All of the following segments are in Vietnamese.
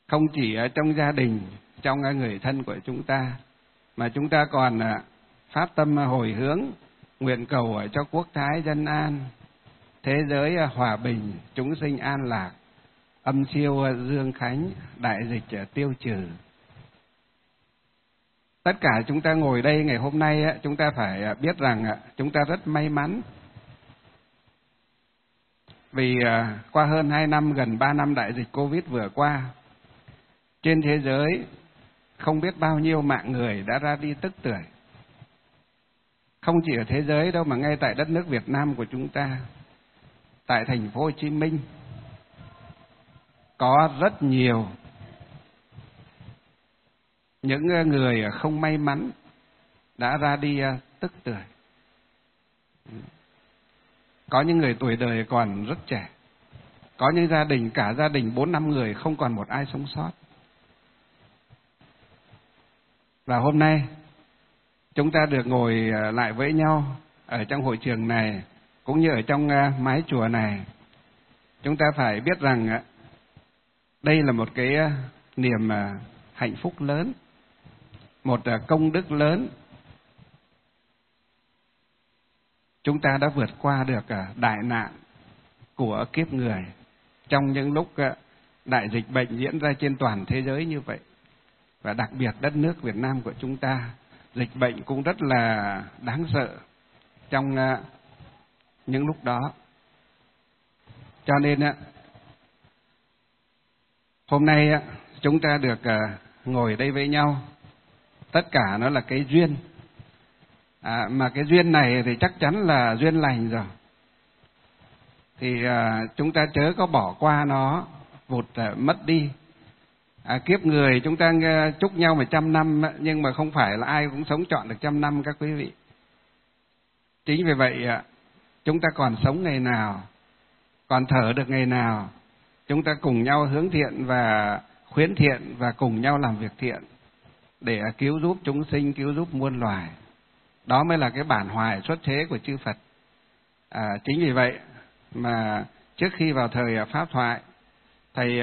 không chỉ ở trong gia đình, trong người thân của chúng ta, mà chúng ta còn phát tâm hồi hướng, nguyện cầu cho quốc thái dân an, thế giới hòa bình, chúng sinh an lạc, âm siêu dương khánh, đại dịch tiêu trừ. Tất cả chúng ta ngồi đây ngày hôm nay, chúng ta phải biết rằng chúng ta rất may mắn. Vì qua hơn 2 năm, gần 3 năm đại dịch Covid vừa qua, trên thế giới không biết bao nhiêu mạng người đã ra đi tức tưởi. Không chỉ ở thế giới đâu mà ngay tại đất nước Việt Nam của chúng ta, tại thành phố Hồ Chí Minh, có rất nhiều những người không may mắn đã ra đi tức tưởi. Có những người tuổi đời còn rất trẻ, có những gia đình, cả gia đình 4-5 người không còn một ai sống sót. Và hôm nay chúng ta được ngồi lại với nhau ở trong hội trường này, cũng như ở trong mái chùa này. Chúng ta phải biết rằng đây là một cái niềm hạnh phúc lớn, một công đức lớn. Chúng ta đã vượt qua được đại nạn của kiếp người trong những lúc đại dịch bệnh diễn ra trên toàn thế giới như vậy. Và đặc biệt đất nước Việt Nam của chúng ta, dịch bệnh cũng rất là đáng sợ trong những lúc đó. Cho nên hôm nay chúng ta được ngồi đây với nhau, tất cả nó là cái duyên. Mà cái duyên này thì chắc chắn là duyên lành rồi. Thì chúng ta chớ có bỏ qua nó, vụt mất đi. Kiếp người chúng ta chúc nhau 100 năm, nhưng mà không phải là ai cũng sống trọn được 100 năm các quý vị. Chính vì vậy chúng ta còn sống ngày nào, còn thở được ngày nào, chúng ta cùng nhau hướng thiện và khuyến thiện và cùng nhau làm việc thiện để cứu giúp chúng sinh, cứu giúp muôn loài. Đó mới là cái bản hoài xuất thế của chư Phật. Chính vì vậy mà trước khi vào thời pháp thoại, thầy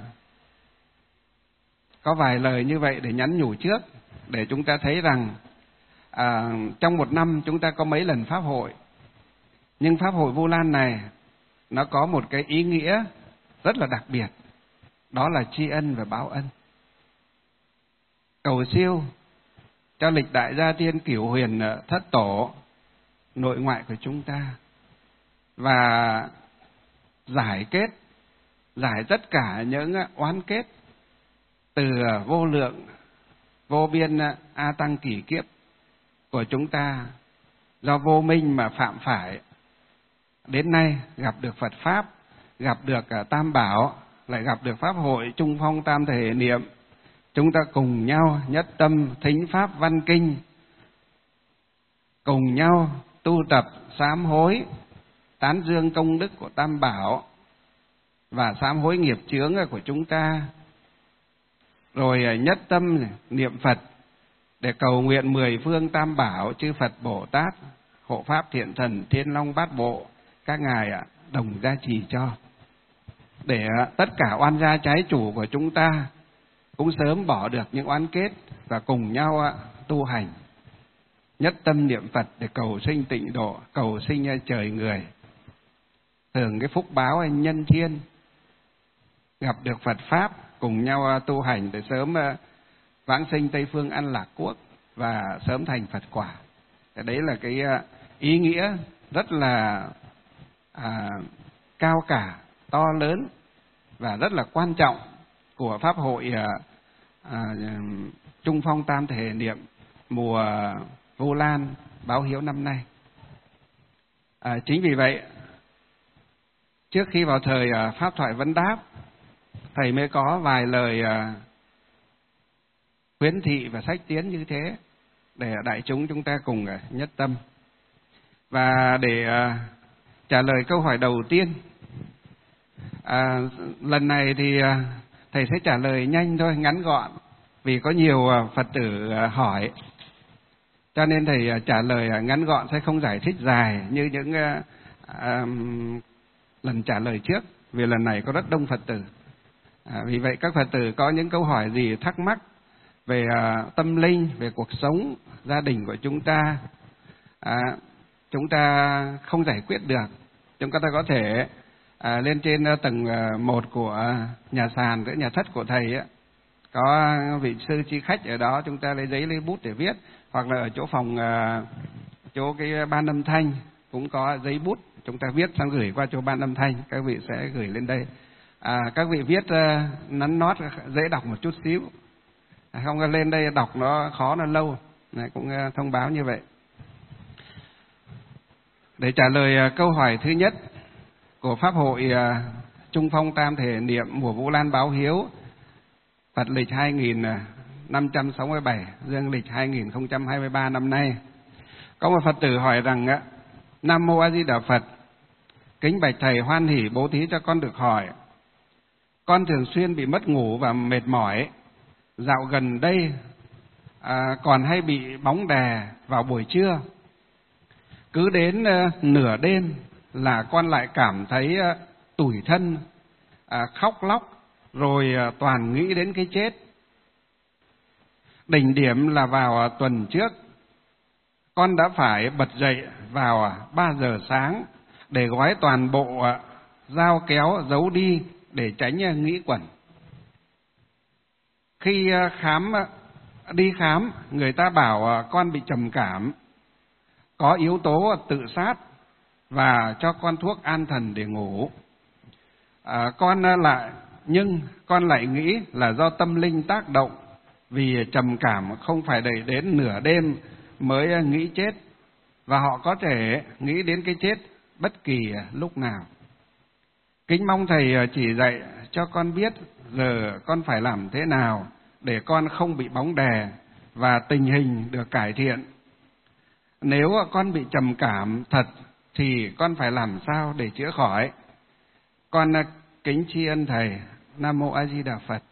có vài lời như vậy để nhắn nhủ trước, để chúng ta thấy rằng trong một năm chúng ta có mấy lần pháp hội, nhưng pháp hội Vu Lan này nó có một cái ý nghĩa rất là đặc biệt, đó là tri ân và báo ân. Cầu siêu cho lịch đại gia tiên Cửu Huyền Thất Tổ, nội ngoại của chúng ta, và giải tất cả những oán kết từ vô lượng vô biên a tăng kỷ kiếp của chúng ta, do vô minh mà phạm phải, đến nay gặp được Phật Pháp, gặp được Tam Bảo, lại gặp được Pháp hội Trung Phong Tam Thể Niệm. Chúng ta cùng nhau nhất tâm thính Pháp Văn Kinh, cùng nhau tu tập sám hối, tán dương công đức của Tam Bảo và sám hối nghiệp chướng của chúng ta. Rồi nhất tâm niệm Phật để cầu nguyện 10 phương Tam Bảo, chư Phật Bồ Tát, hộ Pháp Thiện Thần, Thiên Long Bát Bộ, các ngài đồng gia trì cho, để tất cả oan gia trái chủ của chúng ta cũng sớm bỏ được những oán kết và cùng nhau tu hành. Nhất tâm niệm Phật để cầu sinh tịnh độ, cầu sinh trời người, hưởng cái phúc báo nhân thiên, gặp được Phật Pháp, cùng nhau tu hành để sớm vãng sinh Tây Phương An Lạc Quốc và sớm thành Phật quả. Đấy là cái ý nghĩa rất là cao cả, to lớn và rất là quan trọng của Pháp hội Trung Phong Tam Thể Niệm mùa Vu Lan báo hiếu năm nay. Chính vì vậy, trước khi vào thời pháp thoại vấn đáp, thầy mới có vài lời khuyến thị và sách tiến như thế, để đại chúng ta cùng nhất tâm. Và để trả lời câu hỏi đầu tiên, lần này thì thầy sẽ trả lời nhanh thôi, ngắn gọn, vì có nhiều Phật tử hỏi, cho nên thầy trả lời ngắn gọn, sẽ không giải thích dài như những lần trả lời trước, vì lần này có rất đông Phật tử. Vì vậy các Phật tử có những câu hỏi gì thắc mắc về tâm linh, về cuộc sống gia đình của chúng ta không giải quyết được, chúng ta có thể lên trên tầng 1 của nhà sàn, cái nhà thất của thầy ấy, có vị sư chi khách ở đó, chúng ta lấy giấy lấy bút để viết, hoặc là ở chỗ phòng chỗ cái ban âm thanh cũng có giấy bút, chúng ta viết xong gửi qua chỗ ban âm thanh, các vị sẽ gửi lên đây. Các vị viết nắn nót dễ đọc một chút xíu, không lên đây đọc nó khó, nó lâu. Này, cũng thông báo như vậy. Để trả lời câu hỏi thứ nhất của Pháp hội Trung Phong Tam Thể Niệm mùa Vũ Lan Báo Hiếu Phật lịch 2567, dương lịch 2023 năm nay, có một Phật tử hỏi rằng: Nam Mô A Di Đà Phật, kính bạch thầy hoan hỷ bố thí cho con được hỏi. Con thường xuyên bị mất ngủ và mệt mỏi. Dạo gần đây còn hay bị bóng đè vào buổi trưa. Cứ đến nửa đêm là con lại cảm thấy tủi thân, khóc lóc, rồi toàn nghĩ đến cái chết. Đỉnh điểm là vào tuần trước, con đã phải bật dậy vào 3 giờ sáng để gói toàn bộ dao kéo giấu đi để tránh nghĩ quẩn. Khi đi khám, người ta bảo con bị trầm cảm, có yếu tố tự sát và cho con thuốc an thần để ngủ. Nhưng con lại nghĩ là do tâm linh tác động, vì trầm cảm không phải đẩy đến nửa đêm mới nghĩ chết, và họ có thể nghĩ đến cái chết bất kỳ lúc nào. Kính mong thầy chỉ dạy cho con biết giờ con phải làm thế nào để con không bị bóng đè và tình hình được cải thiện. Nếu con bị trầm cảm thật thì con phải làm sao để chữa khỏi? Con kính tri ân thầy. Nam Mô A Di Đà Phật.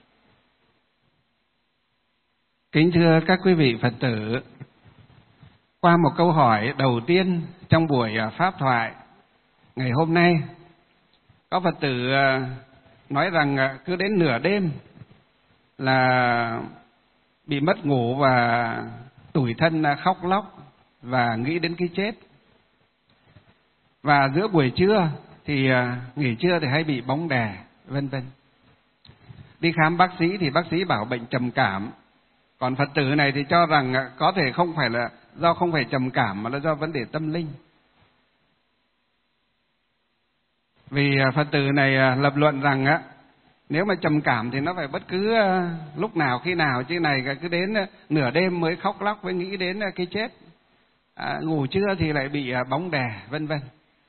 Kính thưa các quý vị Phật tử, qua một câu hỏi đầu tiên trong buổi pháp thoại ngày hôm nay, có Phật tử nói rằng cứ đến nửa đêm là bị mất ngủ và tủi thân, khóc lóc và nghĩ đến cái chết. Và giữa buổi trưa thì nghỉ trưa thì hay bị bóng đè, vân vân. Đi khám bác sĩ thì bác sĩ bảo bệnh trầm cảm. Còn Phật tử này thì cho rằng có thể không phải là do không phải trầm cảm mà là do vấn đề tâm linh. Vì Phật tử này lập luận rằng nếu mà trầm cảm thì nó phải bất cứ lúc nào khi nào, chứ này cứ đến nửa đêm mới khóc lóc mới nghĩ đến cái chết. Ngủ trưa thì lại bị bóng đè, vân vân.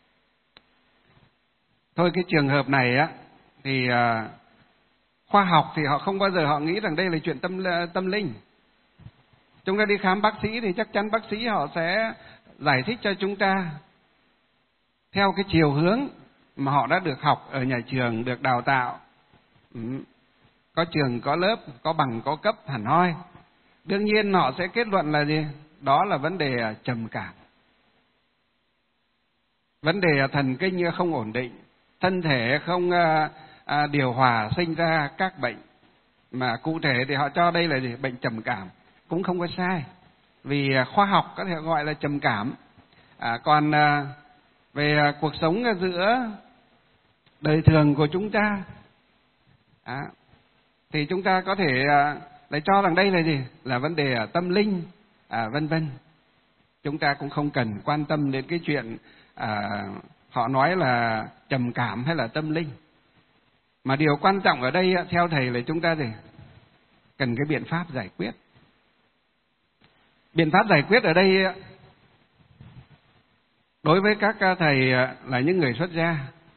Thôi cái trường hợp này thì khoa học thì họ không bao giờ họ nghĩ rằng đây là chuyện tâm linh. Chúng ta đi khám bác sĩ thì chắc chắn bác sĩ họ sẽ giải thích cho chúng ta theo cái chiều hướng mà họ đã được học ở nhà trường, được đào tạo. Có trường, có lớp, có bằng, có cấp hẳn hoi. Đương nhiên họ sẽ kết luận là gì? Đó là vấn đề trầm cảm. Vấn đề thần kinh không ổn định, thân thể không điều hòa, sinh ra các bệnh. Mà cụ thể thì họ cho đây là gì? Bệnh trầm cảm. Cũng không có sai, vì khoa học có thể gọi là trầm cảm. Còn về cuộc sống giữa đời thường của chúng ta thì chúng ta có thể lại cho rằng đây là gì? Là vấn đề tâm linh, vân vân. Chúng ta cũng không cần quan tâm đến cái chuyện họ nói là trầm cảm hay là tâm linh. Mà điều quan trọng ở đây theo thầy là chúng ta gì? Cần cái biện pháp giải quyết. Biện pháp giải quyết ở đây đối với các thầy là những người xuất gia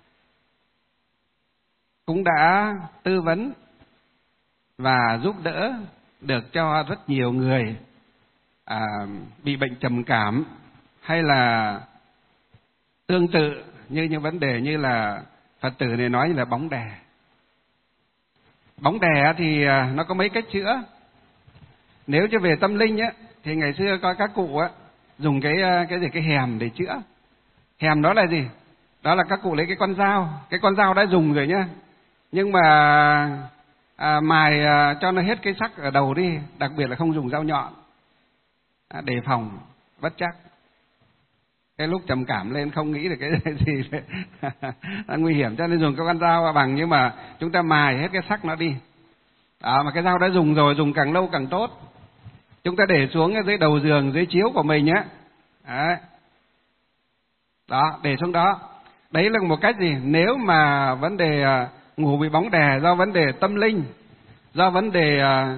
cũng đã tư vấn và giúp đỡ được cho rất nhiều người bị bệnh trầm cảm, hay là tương tự như những vấn đề như là Phật tử này nói như là bóng đè. Bóng đè thì nó có mấy cách chữa. Nếu cho về tâm linh thì ngày xưa có các cụ dùng cái hèm để chữa. Hèm đó là gì? Đó là các cụ lấy cái con dao đã dùng rồi nhá. Nhưng mà mài cho nó hết cái sắc ở đầu đi, đặc biệt là không dùng dao nhọn, đề phòng bất chắc. Cái lúc trầm cảm lên không nghĩ được cái gì nguy hiểm, cho nên dùng cái con dao bằng, nhưng mà chúng ta mài hết cái sắc nó đi. Mà cái dao đã dùng rồi, dùng càng lâu càng tốt. Chúng ta để xuống dưới đầu giường, dưới chiếu của mình nhé. Đó, để xuống đó. Đấy là một cách gì? Nếu mà vấn đề ngủ bị bóng đè do vấn đề tâm linh, do vấn đề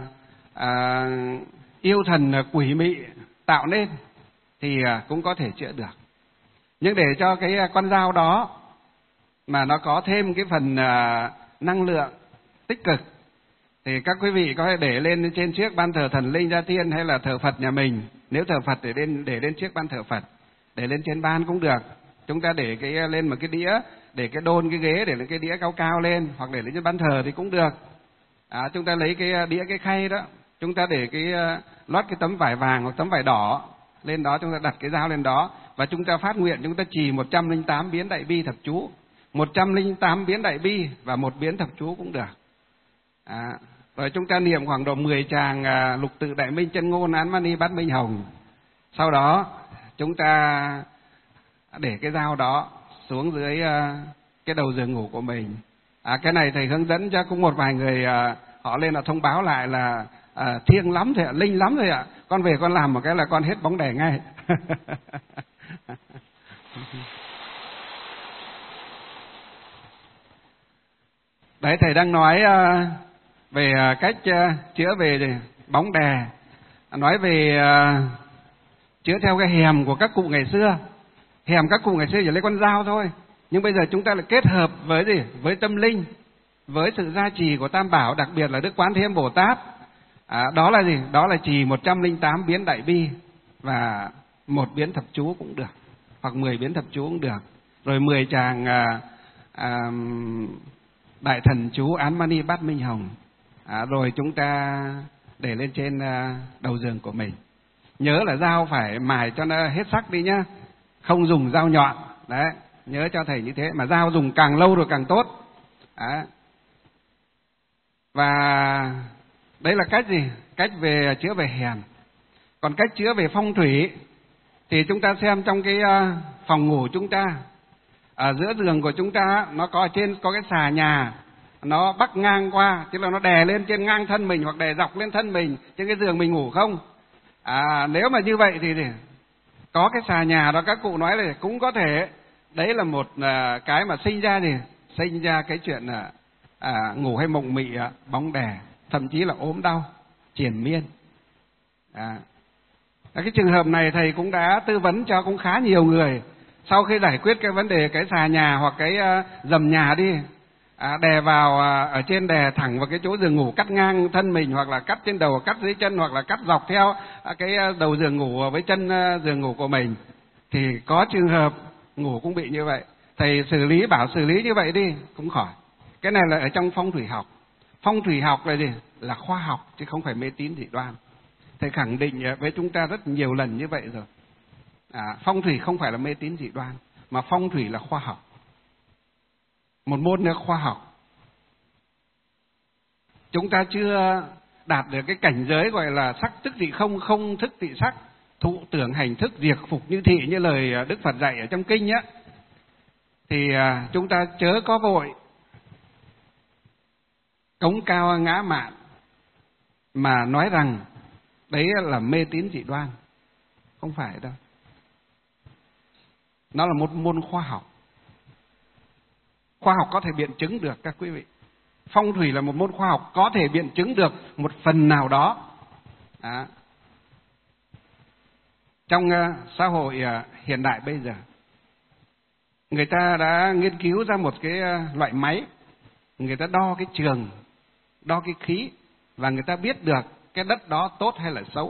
yêu thần quỷ mị tạo nên, thì cũng có thể chữa được. Nhưng để cho cái con dao đó mà nó có thêm cái phần năng lượng tích cực, thì các quý vị có thể để lên trên chiếc ban thờ thần linh gia tiên hay là thờ Phật nhà mình. Nếu thờ Phật để lên chiếc ban thờ Phật, để lên trên ban cũng được. Chúng ta để cái lên một cái đĩa, để cái đôn cái ghế, để lên cái đĩa cao cao lên, hoặc để lên trên ban thờ thì cũng được. Chúng ta lấy cái đĩa, cái khay đó, chúng ta để cái lót cái tấm vải vàng hoặc tấm vải đỏ lên đó, chúng ta đặt cái dao lên đó, và chúng ta phát nguyện, chúng ta trì 108 biến đại bi thập chú, 108 biến đại bi và 1 biến thập chú cũng được. Rồi chúng ta niệm khoảng độ 10 tràng lục tự đại minh chân ngôn án mani bát minh hồng. Sau đó chúng ta để cái dao đó xuống dưới cái đầu giường ngủ của mình. Cái này thầy hướng dẫn cho cũng một vài người họ lên là thông báo lại là thiêng lắm thôi ạ, linh lắm thôi ạ. Con về con làm một cái là con hết bóng đè ngay. Đấy, thầy đang nói về cách chữa về bóng đè, nói về chữa theo cái hèm của các cụ ngày xưa. Hèm các cụ ngày xưa chỉ lấy con dao thôi, nhưng bây giờ chúng ta lại kết hợp với gì? Với tâm linh, với sự gia trì của Tam Bảo, đặc biệt là Đức Quán Thế Âm Bồ Tát. Đó là gì? Đó là trì 108 biến đại bi và 1 biến thập chú cũng được, hoặc 10 biến thập chú cũng được. Rồi 10 tràng đại thần chú án mani bát minh hồng. Rồi chúng ta để lên trên đầu giường của mình. Nhớ là dao phải mài cho nó hết sắc đi nhá, không dùng dao nhọn. Đấy, nhớ cho thầy như thế, mà dao dùng càng lâu rồi càng tốt. Và đấy là cách gì? Cách về chữa về hèm. Còn cách chữa về phong thủy thì chúng ta xem trong cái phòng ngủ chúng ta, ở giữa giường của chúng ta nó có ở trên có cái xà nhà, nó bắc ngang qua, tức là nó đè lên trên ngang thân mình hoặc đè dọc lên thân mình trên cái giường mình ngủ không? Nếu mà như vậy thì có cái xà nhà đó, các cụ nói là cũng có thể đấy là một cái mà sinh ra cái chuyện ngủ hay mộng mị, bóng đè, thậm chí là ốm đau triền miên. Cái trường hợp này thầy cũng đã tư vấn cho cũng khá nhiều người. Sau khi giải quyết cái vấn đề cái xà nhà hoặc cái dầm nhà đi, đè vào ở trên, đè thẳng vào cái chỗ giường ngủ, cắt ngang thân mình, hoặc là cắt trên đầu, cắt dưới chân, hoặc là cắt dọc theo cái đầu giường ngủ với chân giường ngủ của mình, thì có trường hợp ngủ cũng bị như vậy. Thầy bảo xử lý như vậy đi cũng khỏi. Cái này là ở trong phong thủy học. Phong thủy học là gì? Là khoa học chứ không phải mê tín dị đoan. Thầy khẳng định với chúng ta rất nhiều lần như vậy rồi. Phong thủy không phải là mê tín dị đoan, mà phong thủy là khoa học, một môn khoa học. Chúng ta chưa đạt được cái cảnh giới gọi là sắc tức thị không, không thức thị sắc, thụ tưởng hành thức, diệt phục như thị, như lời Đức Phật dạy ở trong kinh á, thì chúng ta chớ có vội cống cao ngã mạn mà nói rằng đấy là mê tín dị đoan. Không phải đâu. Nó là một môn khoa học. Khoa học có thể biện chứng được các quý vị. Phong thủy là một môn khoa học có thể biện chứng được một phần nào đó. Trong xã hội hiện đại bây giờ, người ta đã nghiên cứu ra một cái loại máy, người ta đo cái trường, đo cái khí, và người ta biết được cái đất đó tốt hay là xấu.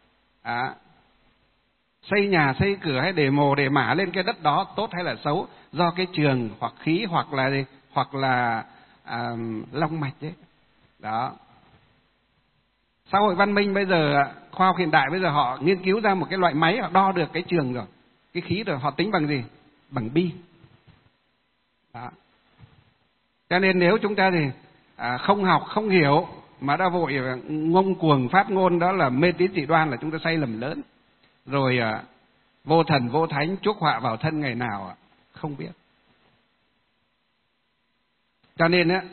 Xây nhà, xây cửa hay để mồ để mả lên cái đất đó tốt hay là xấu do cái trường hoặc khí hoặc là long mạch đấy. Đó. Xã hội văn minh bây giờ, khoa học hiện đại bây giờ họ nghiên cứu ra một cái loại máy, họ đo được cái trường rồi, cái khí rồi, họ tính bằng gì? Bằng bi. Đó. Cho nên nếu chúng ta thì không học không hiểu mà đã vội ngông cuồng phát ngôn, đó là mê tín dị đoan, là chúng ta sai lầm lớn. Rồi vô thần vô thánh chuốc họa vào thân ngày nào không biết. Cho nên á,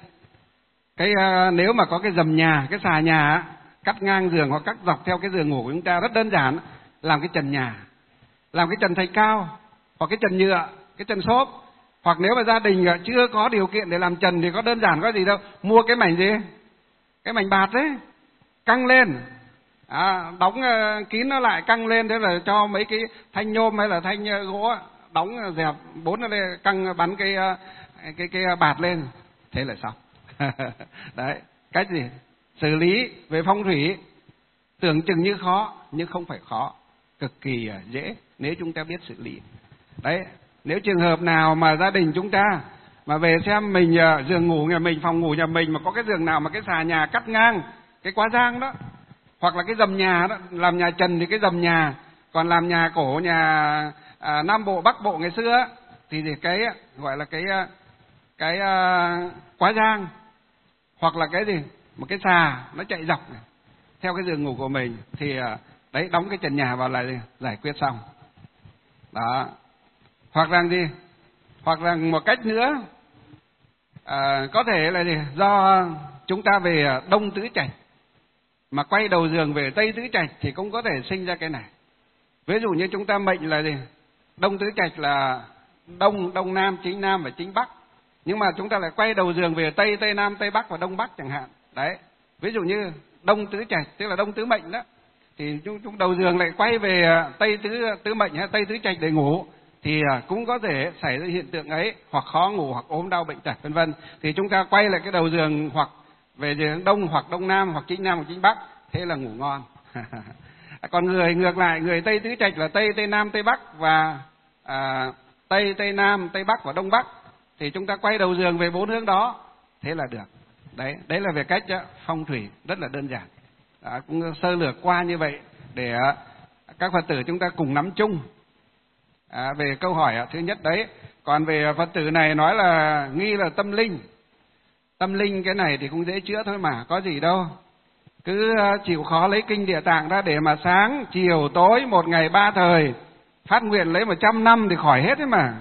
nếu mà có cái dầm nhà, cái xà nhà cắt ngang giường hoặc cắt dọc theo cái giường ngủ của chúng ta, rất đơn giản, làm cái trần nhà, làm cái trần thạch cao hoặc cái trần nhựa, cái trần xốp. Hoặc nếu mà gia đình chưa có điều kiện để làm trần thì có đơn giản, có gì đâu, mua cái mảnh gì, cái mảnh bạt đấy, căng lên, đóng kín nó lại, căng lên, thế là cho mấy cái thanh nhôm hay là thanh gỗ đóng dẹp 4 nó lên, căng bắn cái bạt lên, thế là xong. Đấy, cách gì xử lý về phong thủy tưởng chừng như khó nhưng không phải khó, cực kỳ dễ nếu chúng ta biết xử lý. Đấy, nếu trường hợp nào mà gia đình chúng ta mà về xem mình giường ngủ nhà mình, phòng ngủ nhà mình mà có cái giường nào mà cái xà nhà cắt ngang cái quá giang đó, hoặc là cái dầm nhà đó, làm nhà trần thì cái dầm nhà, còn làm nhà cổ nhà Nam Bộ Bắc Bộ ngày xưa thì cái gọi là cái quá giang, hoặc là cái gì, một cái xà nó chạy dọc này, theo cái giường ngủ của mình thì đấy, đóng cái trần nhà vào là giải quyết xong đó. Hoặc là gì, hoặc là một cách nữa, có thể là gì, do chúng ta về đông tứ trạch mà quay đầu giường về tây tứ trạch thì cũng có thể sinh ra cái này. Ví dụ như chúng ta mệnh là gì, đông tứ trạch là đông nam, chính nam và chính bắc, nhưng mà chúng ta lại quay đầu giường về tây, tây nam, tây bắc và đông bắc chẳng hạn. Đấy, ví dụ như đông tứ trạch tức là đông tứ mệnh đó, thì chúng đầu giường lại quay về tây tứ mệnh hay tây tứ trạch để ngủ thì cũng có thể xảy ra hiện tượng ấy, hoặc khó ngủ hoặc ốm đau bệnh tật vân vân. Thì chúng ta quay lại cái đầu giường hoặc về giường đông hoặc đông nam hoặc chính nam hoặc chính bắc, thế là ngủ ngon. Còn người ngược lại, người tây tứ trạch là tây, tây nam, tây bắc và tây, tây nam, tây bắc và đông bắc, thì chúng ta quay đầu giường về 4 hướng đó, thế là được. Đấy là về cách phong thủy rất là đơn giản. Cũng sơ lược qua như vậy để các Phật tử chúng ta cùng nắm chung về câu hỏi thứ nhất đấy. Còn về Phật tử này nói là nghi là tâm linh. Tâm linh cái này thì cũng dễ chữa thôi mà, có gì đâu. Cứ chịu khó lấy kinh Địa Tạng ra để mà sáng, chiều, tối, 1 ngày 3 thời phát nguyện lấy 100 năm thì khỏi hết đấy mà.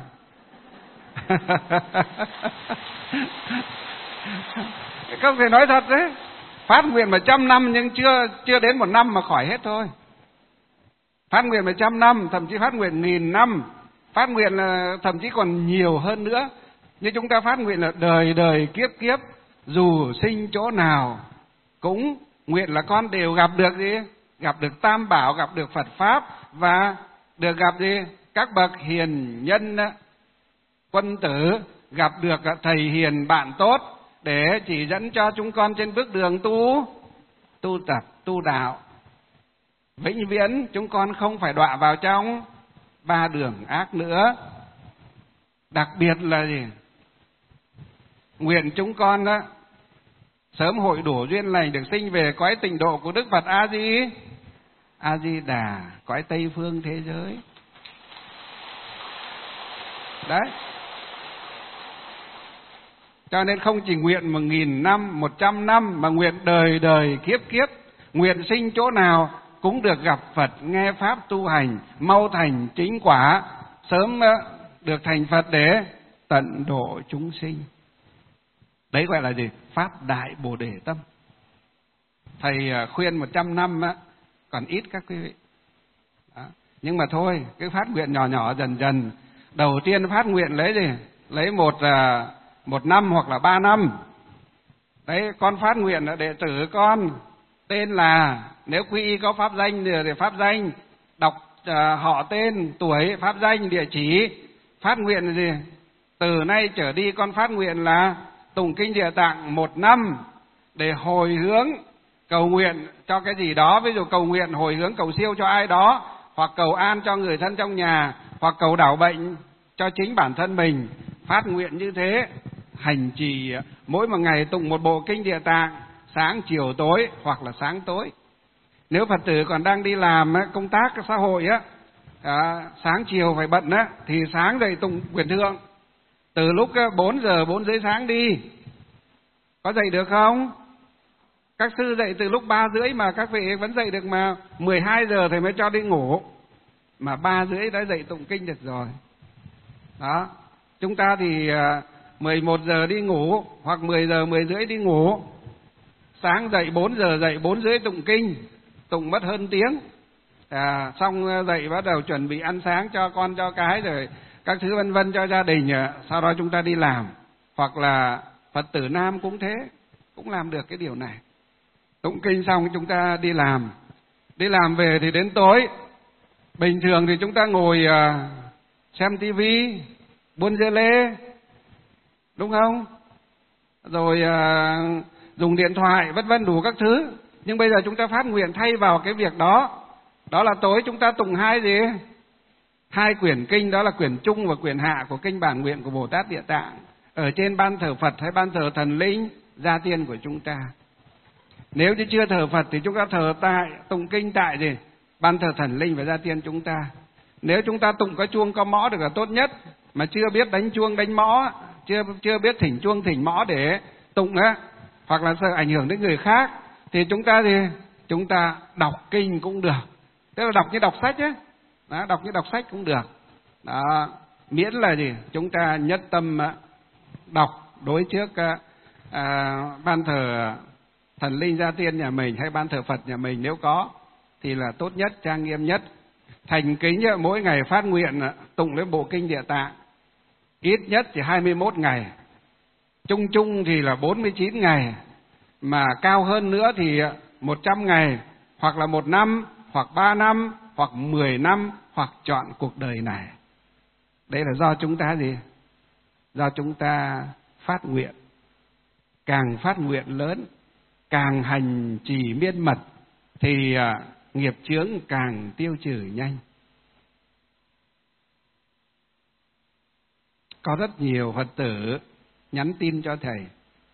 Không thể nói thật đấy. Phát nguyện 100 năm nhưng chưa đến 1 năm mà khỏi hết thôi. Phát nguyện 100 năm, thậm chí phát nguyện 1000 năm, phát nguyện là thậm chí còn nhiều hơn nữa. Như chúng ta phát nguyện là đời đời kiếp kiếp, dù sinh chỗ nào cũng nguyện là con đều gặp được gì? Gặp được Tam Bảo, gặp được Phật Pháp và được gặp gì? Các bậc hiền nhân, quân tử, gặp được thầy hiền bạn tốt để chỉ dẫn cho chúng con trên bước đường tu tập, tu đạo. Vĩnh viễn chúng con không phải đọa vào trong 3 đường ác nữa. Đặc biệt là gì? Nguyện chúng con đó sớm hội đủ duyên lành được sinh về cõi tịnh độ của Đức Phật A Di Đà, cõi Tây phương thế giới. Đấy. Cho nên không chỉ nguyện 1000 năm, 100 năm mà nguyện đời đời kiếp kiếp, nguyện sinh chỗ nào cũng được gặp Phật, nghe pháp tu hành, mau thành chính quả, sớm được thành Phật để tận độ chúng sinh. Đấy gọi là gì? Pháp đại Bồ Đề tâm. Thầy khuyên 100 năm còn ít các quý vị. Đó. Nhưng mà thôi, cái phát nguyện nhỏ nhỏ dần dần. Đầu tiên phát nguyện lấy gì? Lấy một năm hoặc là 3 năm. Đấy, con phát nguyện là đệ tử con tên là, nếu quy y có pháp danh thì pháp danh, đọc họ tên, tuổi, pháp danh, địa chỉ. Phát nguyện là gì? Từ nay trở đi con phát nguyện là tụng kinh Địa Tạng 1 năm để hồi hướng cầu nguyện cho cái gì đó, ví dụ cầu nguyện hồi hướng cầu siêu cho ai đó, hoặc cầu an cho người thân trong nhà, hoặc cầu đảo bệnh cho chính bản thân mình. Phát nguyện như thế, hành trì mỗi một ngày tụng một bộ kinh Địa Tạng, sáng chiều tối hoặc là sáng tối. Nếu Phật tử còn đang đi làm công tác xã hội sáng chiều phải bận thì sáng dậy tụng Quyền Thượng từ lúc 4 giờ 4 rưỡi sáng đi, Có dậy được không? Các sư dậy từ lúc 3:30 mà các vị vẫn dậy được mà. 12 giờ thì mới cho đi ngủ, mà 3:30 đã dậy tụng kinh được rồi. Đó. Chúng ta thì 11 giờ đi ngủ, hoặc 10 giờ 10:30 đi ngủ. Sáng dậy 4 giờ, dậy 4:30 tụng kinh, tụng mất hơn tiếng. Xong dậy bắt đầu chuẩn bị ăn sáng cho con cho cái rồi các thứ vân vân cho gia đình. Sau đó chúng ta đi làm. Hoặc là Phật tử nam cũng thế, cũng làm được cái điều này. Tụng kinh xong chúng ta đi làm. Đi làm về thì đến tối. Bình thường thì chúng ta ngồi xem tivi, buôn dưa lê, đúng không? Rồi dùng điện thoại vân vân đủ các thứ. Nhưng bây giờ chúng ta phát nguyện thay vào cái việc đó. Đó là tối chúng ta tụng hai quyển kinh, đó là quyển trung và quyển hạ của kinh bản nguyện của Bồ Tát Địa Tạng, ở trên ban thờ Phật hay ban thờ thần linh gia tiên của chúng ta. Nếu như chưa thờ Phật thì chúng ta thờ tại tụng kinh tại ban thờ thần linh và gia tiên chúng ta. Nếu chúng ta tụng có chuông có mõ được là tốt nhất, mà chưa biết đánh chuông đánh mõ, chưa biết thỉnh chuông thỉnh mõ để tụng hoặc là sợ ảnh hưởng đến người khác, thì chúng ta đọc kinh cũng được. Tức là đọc như đọc sách ấy. Đó, đọc như đọc sách cũng được. Đó, miễn là chúng ta nhất tâm đọc đối trước ban thờ thần linh gia tiên nhà mình hay ban thờ Phật nhà mình, nếu có thì là tốt nhất, trang nghiêm nhất. Thành kính mỗi ngày phát nguyện tụng lên bộ kinh Địa Tạng ít nhất thì 21 ngày, chung chung thì là 49 ngày, mà cao hơn nữa thì 100 ngày, hoặc là 1 năm, hoặc 3 năm, hoặc 10 năm, hoặc chọn cuộc đời này. Đây là do chúng ta do chúng ta phát nguyện. Càng phát nguyện lớn, càng hành trì miên mật thì nghiệp chướng càng tiêu trừ nhanh. Có rất nhiều Phật tử nhắn tin cho thầy.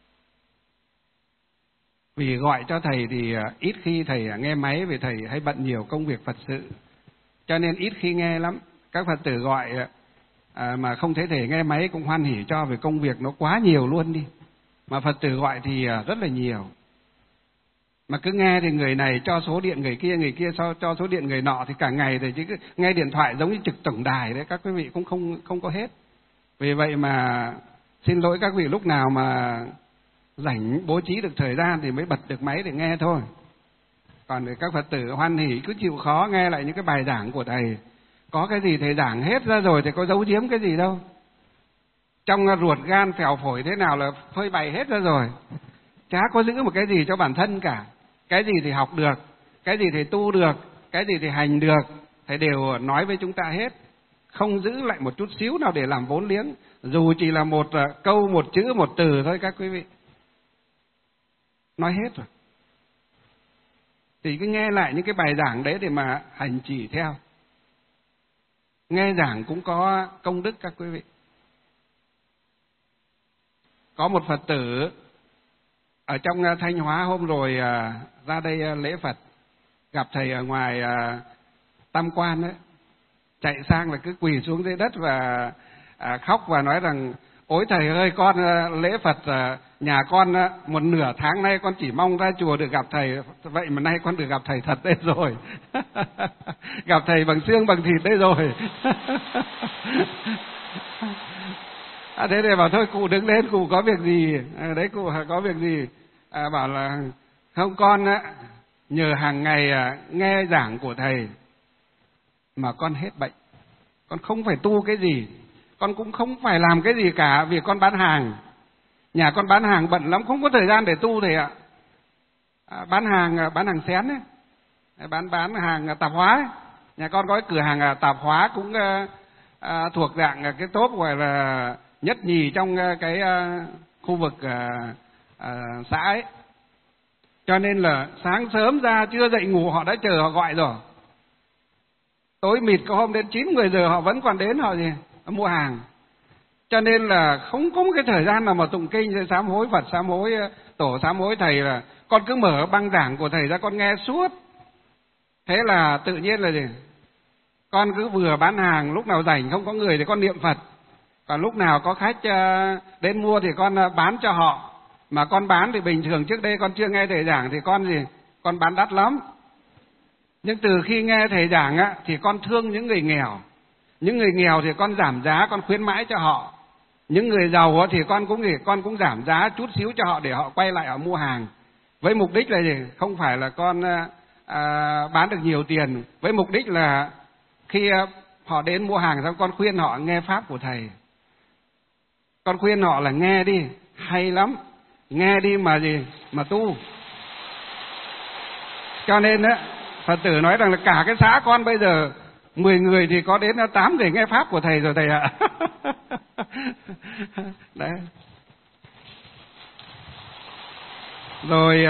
Vì gọi cho thầy thì ít khi thầy nghe máy, vì thầy hay bận nhiều công việc Phật sự, cho nên ít khi nghe lắm. Các Phật tử gọi mà không thấy thầy nghe máy cũng hoan hỉ cho, vì công việc nó quá nhiều luôn đi. Mà Phật tử gọi thì rất là nhiều. Mà cứ nghe thì người này cho số điện người kia cho số điện người nọ, thì cả ngày thì chứ nghe điện thoại giống như trực tổng đài đấy, các quý vị cũng không có hết. Vì vậy mà xin lỗi các vị, lúc nào mà rảnh bố trí được thời gian thì mới bật được máy để nghe thôi. Còn các Phật tử hoan hỉ cứ chịu khó nghe lại những cái bài giảng của thầy. Có cái gì thầy giảng hết ra rồi thì có giấu giếm cái gì đâu. Trong ruột gan phèo phổi thế nào là phơi bày hết ra rồi. Chả có giữ một cái gì cho bản thân cả. Cái gì thì học được, cái gì thì tu được, cái gì thì hành được, thầy đều nói với chúng ta hết. Không giữ lại một chút xíu nào để làm vốn liếng, dù chỉ là một câu, một chữ, một từ thôi các quý vị. Nói hết rồi. Thì cứ nghe lại những cái bài giảng đấy để mà hành trì theo. Nghe giảng cũng có công đức các quý vị. Có một Phật tử ở trong Thanh Hóa hôm rồi ra đây lễ Phật, gặp thầy ở ngoài Tam Quan ấy, chạy sang là cứ quỳ xuống dưới đất và khóc và nói rằng: ôi thầy ơi, con lễ Phật nhà con một nửa tháng nay con chỉ mong ra chùa được gặp thầy, vậy mà nay con được gặp thầy thật đây rồi. Gặp thầy bằng xương bằng thịt đây rồi. Thế thì bảo thôi cụ đứng lên, cụ có việc gì? Đấy, cụ có việc gì? Bảo là không, con nhờ hàng ngày nghe giảng của thầy mà con hết bệnh. Con không phải tu cái gì, con cũng không phải làm cái gì cả, vì con bán hàng. Nhà con bán hàng bận lắm, không có thời gian để tu thầy ạ. Bán hàng xén ấy, bán hàng tạp hóa ấy. Nhà con có cái cửa hàng tạp hóa cũng thuộc dạng cái top gọi là nhất nhì trong cái khu vực xã ấy. Cho nên là sáng sớm ra chưa dậy ngủ họ đã chờ, họ gọi rồi. Tối mịt có hôm đến 9-10 giờ họ vẫn còn đến, họ mua hàng. Cho nên là không có một cái thời gian nào mà tụng kinh, sám hối Phật, sám hối tổ, sám hối thầy, là con cứ mở băng giảng của thầy ra con nghe suốt. Thế là tự nhiên là con cứ vừa bán hàng, lúc nào rảnh không có người thì con niệm Phật. Còn lúc nào có khách đến mua thì con bán cho họ. Mà con bán thì bình thường trước đây con chưa nghe thầy giảng thì con bán đắt lắm. Nhưng từ khi nghe thầy giảng á, thì con thương những người nghèo. Những người nghèo thì con giảm giá, con khuyến mãi cho họ. Những người giàu thì con cũng giảm giá chút xíu cho họ để họ quay lại họ mua hàng. Với mục đích là gì? Không phải là con bán được nhiều tiền. Với mục đích là khi họ đến mua hàng xong con khuyên họ nghe pháp của thầy. Con khuyên họ là nghe đi, hay lắm. Nghe đi mà mà tu. Cho nên á, Phật tử nói rằng là cả cái xã con bây giờ 10 người thì có đến 8 người nghe pháp của thầy rồi thầy ạ. Đấy. Rồi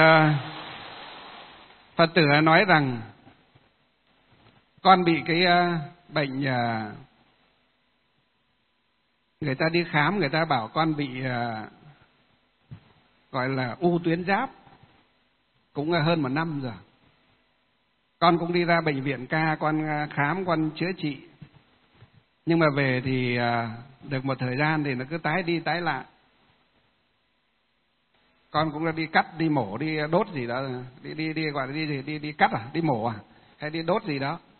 Phật tử nói rằng con bị cái bệnh, người ta đi khám người ta bảo con bị gọi là u tuyến giáp, cũng hơn 1 năm rồi. Con cũng đi ra bệnh viện ca, con khám, con chữa trị. Nhưng mà về thì được một thời gian thì nó cứ tái đi tái lại. Con cũng đã đi cắt, đi mổ, đi đốt gì đó, đi gọi là đi cắt đi mổ hay đi đốt gì đó.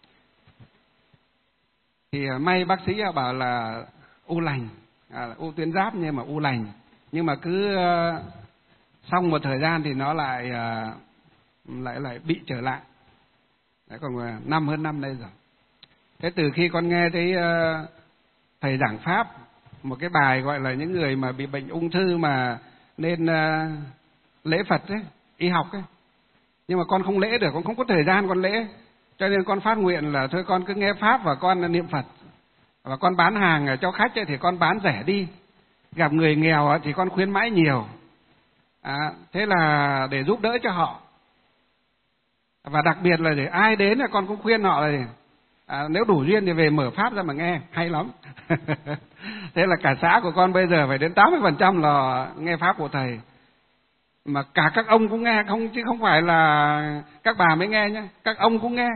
Thì may bác sĩ bảo là u lành, u tuyến giáp nhưng mà u lành. Nhưng mà cứ xong một thời gian thì nó lại bị trở lại. Đấy, còn hơn năm nay rồi. Thế từ khi con nghe thấy thầy giảng pháp một cái bài gọi là những người mà bị bệnh ung thư mà nên lễ Phật ấy, y học ấy, nhưng mà con không lễ được, con không có thời gian con lễ, cho nên con phát nguyện là thôi con cứ nghe pháp và con niệm Phật, và con bán hàng cho khách ấy, thì con bán rẻ đi, gặp người nghèo thì con khuyến mãi nhiều, thế là để giúp đỡ cho họ. Và đặc biệt là để ai đến là con cũng khuyên họ là nếu đủ duyên thì về mở pháp ra mà nghe, hay lắm. Thế là cả xã của con bây giờ phải đến 80% là nghe pháp của thầy. Mà cả các ông cũng nghe, chứ không phải là các bà mới nghe nhé, các ông cũng nghe.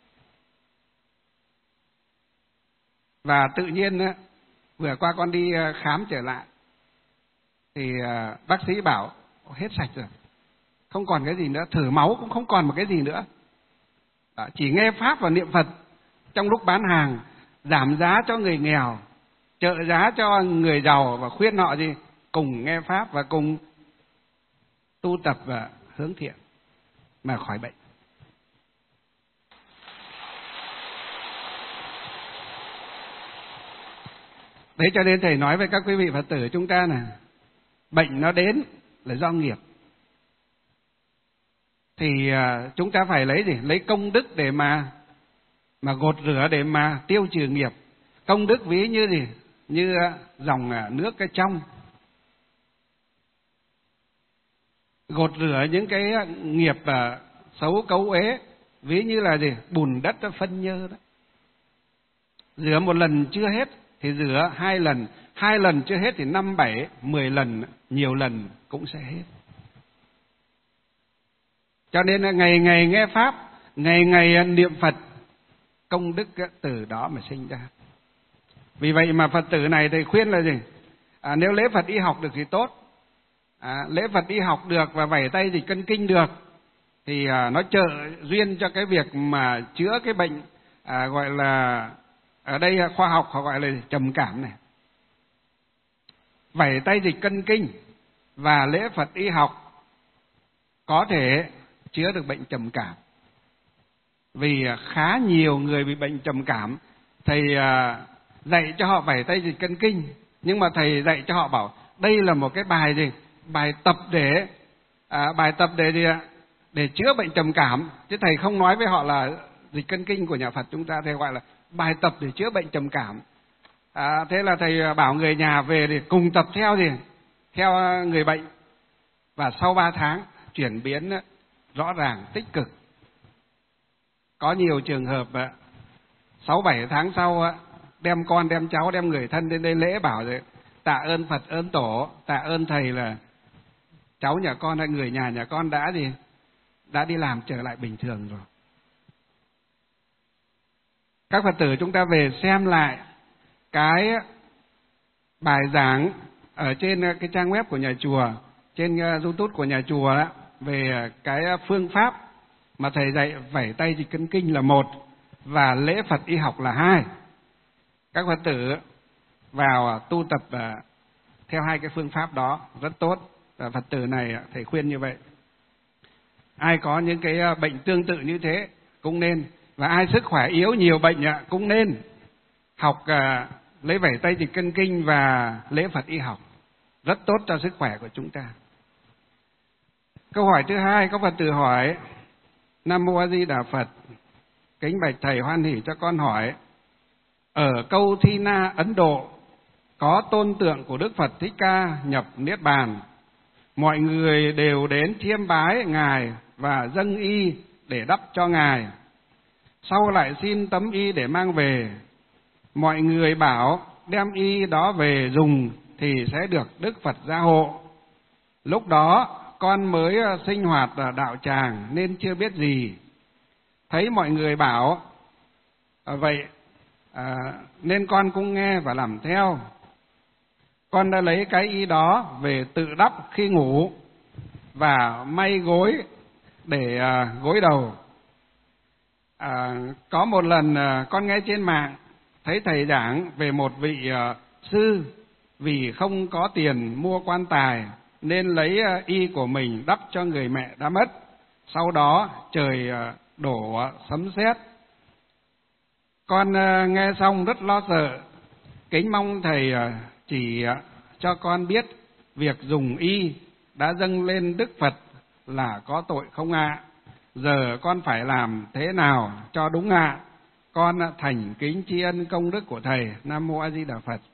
Và tự nhiên vừa qua con đi khám trở lại thì bác sĩ bảo hết sạch rồi, không còn cái gì nữa, thử máu cũng không còn một cái gì nữa. Chỉ nghe pháp và niệm Phật trong lúc bán hàng, giảm giá cho người nghèo, trợ giá cho người giàu và khuyên họ cùng nghe pháp và cùng tu tập và hướng thiện mà khỏi bệnh. Đấy, cho nên thầy nói với các quý vị Phật tử chúng ta là bệnh nó đến là do nghiệp. Thì chúng ta phải lấy công đức để mà gột rửa, để mà tiêu trừ nghiệp. Công đức ví như như dòng nước cái trong, gột rửa những cái nghiệp xấu cấu uế, ví như là bùn đất phân nhơ đó. Rửa một lần chưa hết thì rửa 2 lần, 2 lần chưa hết thì 5, 7, 10 lần, nhiều lần cũng sẽ hết. Cho nên là ngày ngày nghe pháp, ngày ngày niệm Phật, công đức từ đó mà sinh ra. Vì vậy mà Phật tử này thầy khuyên là nếu lễ Phật y học được thì tốt. Lễ Phật y học được và vẩy tay dịch cân kinh được thì nó trợ duyên cho cái việc mà chữa cái bệnh gọi là, ở đây khoa học họ gọi là trầm cảm này. Vẩy tay dịch cân kinh và lễ Phật y học có thể chữa được bệnh trầm cảm. Vì khá nhiều người bị bệnh trầm cảm, thầy dạy cho họ vẩy tay dịch cân kinh, nhưng mà thầy dạy cho họ bảo đây là một cái bài tập để chữa bệnh trầm cảm, chứ thầy không nói với họ là dịch cân kinh của nhà Phật chúng ta, thầy gọi là bài tập để chữa bệnh trầm cảm. Thế là thầy bảo người nhà về để cùng tập theo người bệnh, và sau 3 tháng chuyển biến rõ ràng tích cực. Có nhiều trường hợp 6-7 tháng sau đem con, đem cháu, đem người thân đến đây lễ bảo tạ ơn Phật, ơn Tổ, tạ ơn thầy là cháu nhà con hay người nhà con đã đi làm trở lại bình thường rồi. Các Phật tử chúng ta về xem lại cái bài giảng ở trên cái trang web của nhà chùa, trên YouTube của nhà chùa đó, về cái phương pháp mà thầy dạy vẩy tay dịch cân kinh là một và lễ Phật y học là hai. Các Phật tử vào tu tập theo hai cái phương pháp đó rất tốt. Và Phật tử này thầy khuyên như vậy. Ai có những cái bệnh tương tự như thế cũng nên, và ai sức khỏe yếu nhiều bệnh cũng nên học lấy vẩy tay dịch cân kinh và lễ Phật y học, rất tốt cho sức khỏe của chúng ta. Câu hỏi thứ hai, có Phật tử hỏi: Nam Mô A Di Đà Phật, kính bạch thầy hoan hỷ cho con hỏi, ở Câu Thi Na, Ấn Độ có tôn tượng của Đức Phật Thích Ca nhập Niết Bàn. Mọi người đều đến chiêm bái Ngài và dâng y để đắp cho Ngài. Sau lại xin tấm y để mang về. Mọi người bảo đem y đó về dùng thì sẽ được Đức Phật gia hộ. Lúc đó con mới sinh hoạt đạo tràng nên chưa biết gì. Thấy mọi người bảo vậy nên con cũng nghe và làm theo. Con đã lấy cái y đó về tự đắp khi ngủ và may gối để gối đầu. Có một lần con nghe trên mạng thấy thầy giảng về một vị sư vì không có tiền mua quan tài nên lấy y của mình đắp cho người mẹ đã mất. Sau đó trời đổ sấm sét. Con nghe xong rất lo sợ, kính mong thầy chỉ cho con biết việc dùng y đã dâng lên Đức Phật là có tội không ạ? Giờ con phải làm thế nào cho đúng ạ? Con thành kính tri ân công đức của thầy. Nam Mô A Di Đà Phật.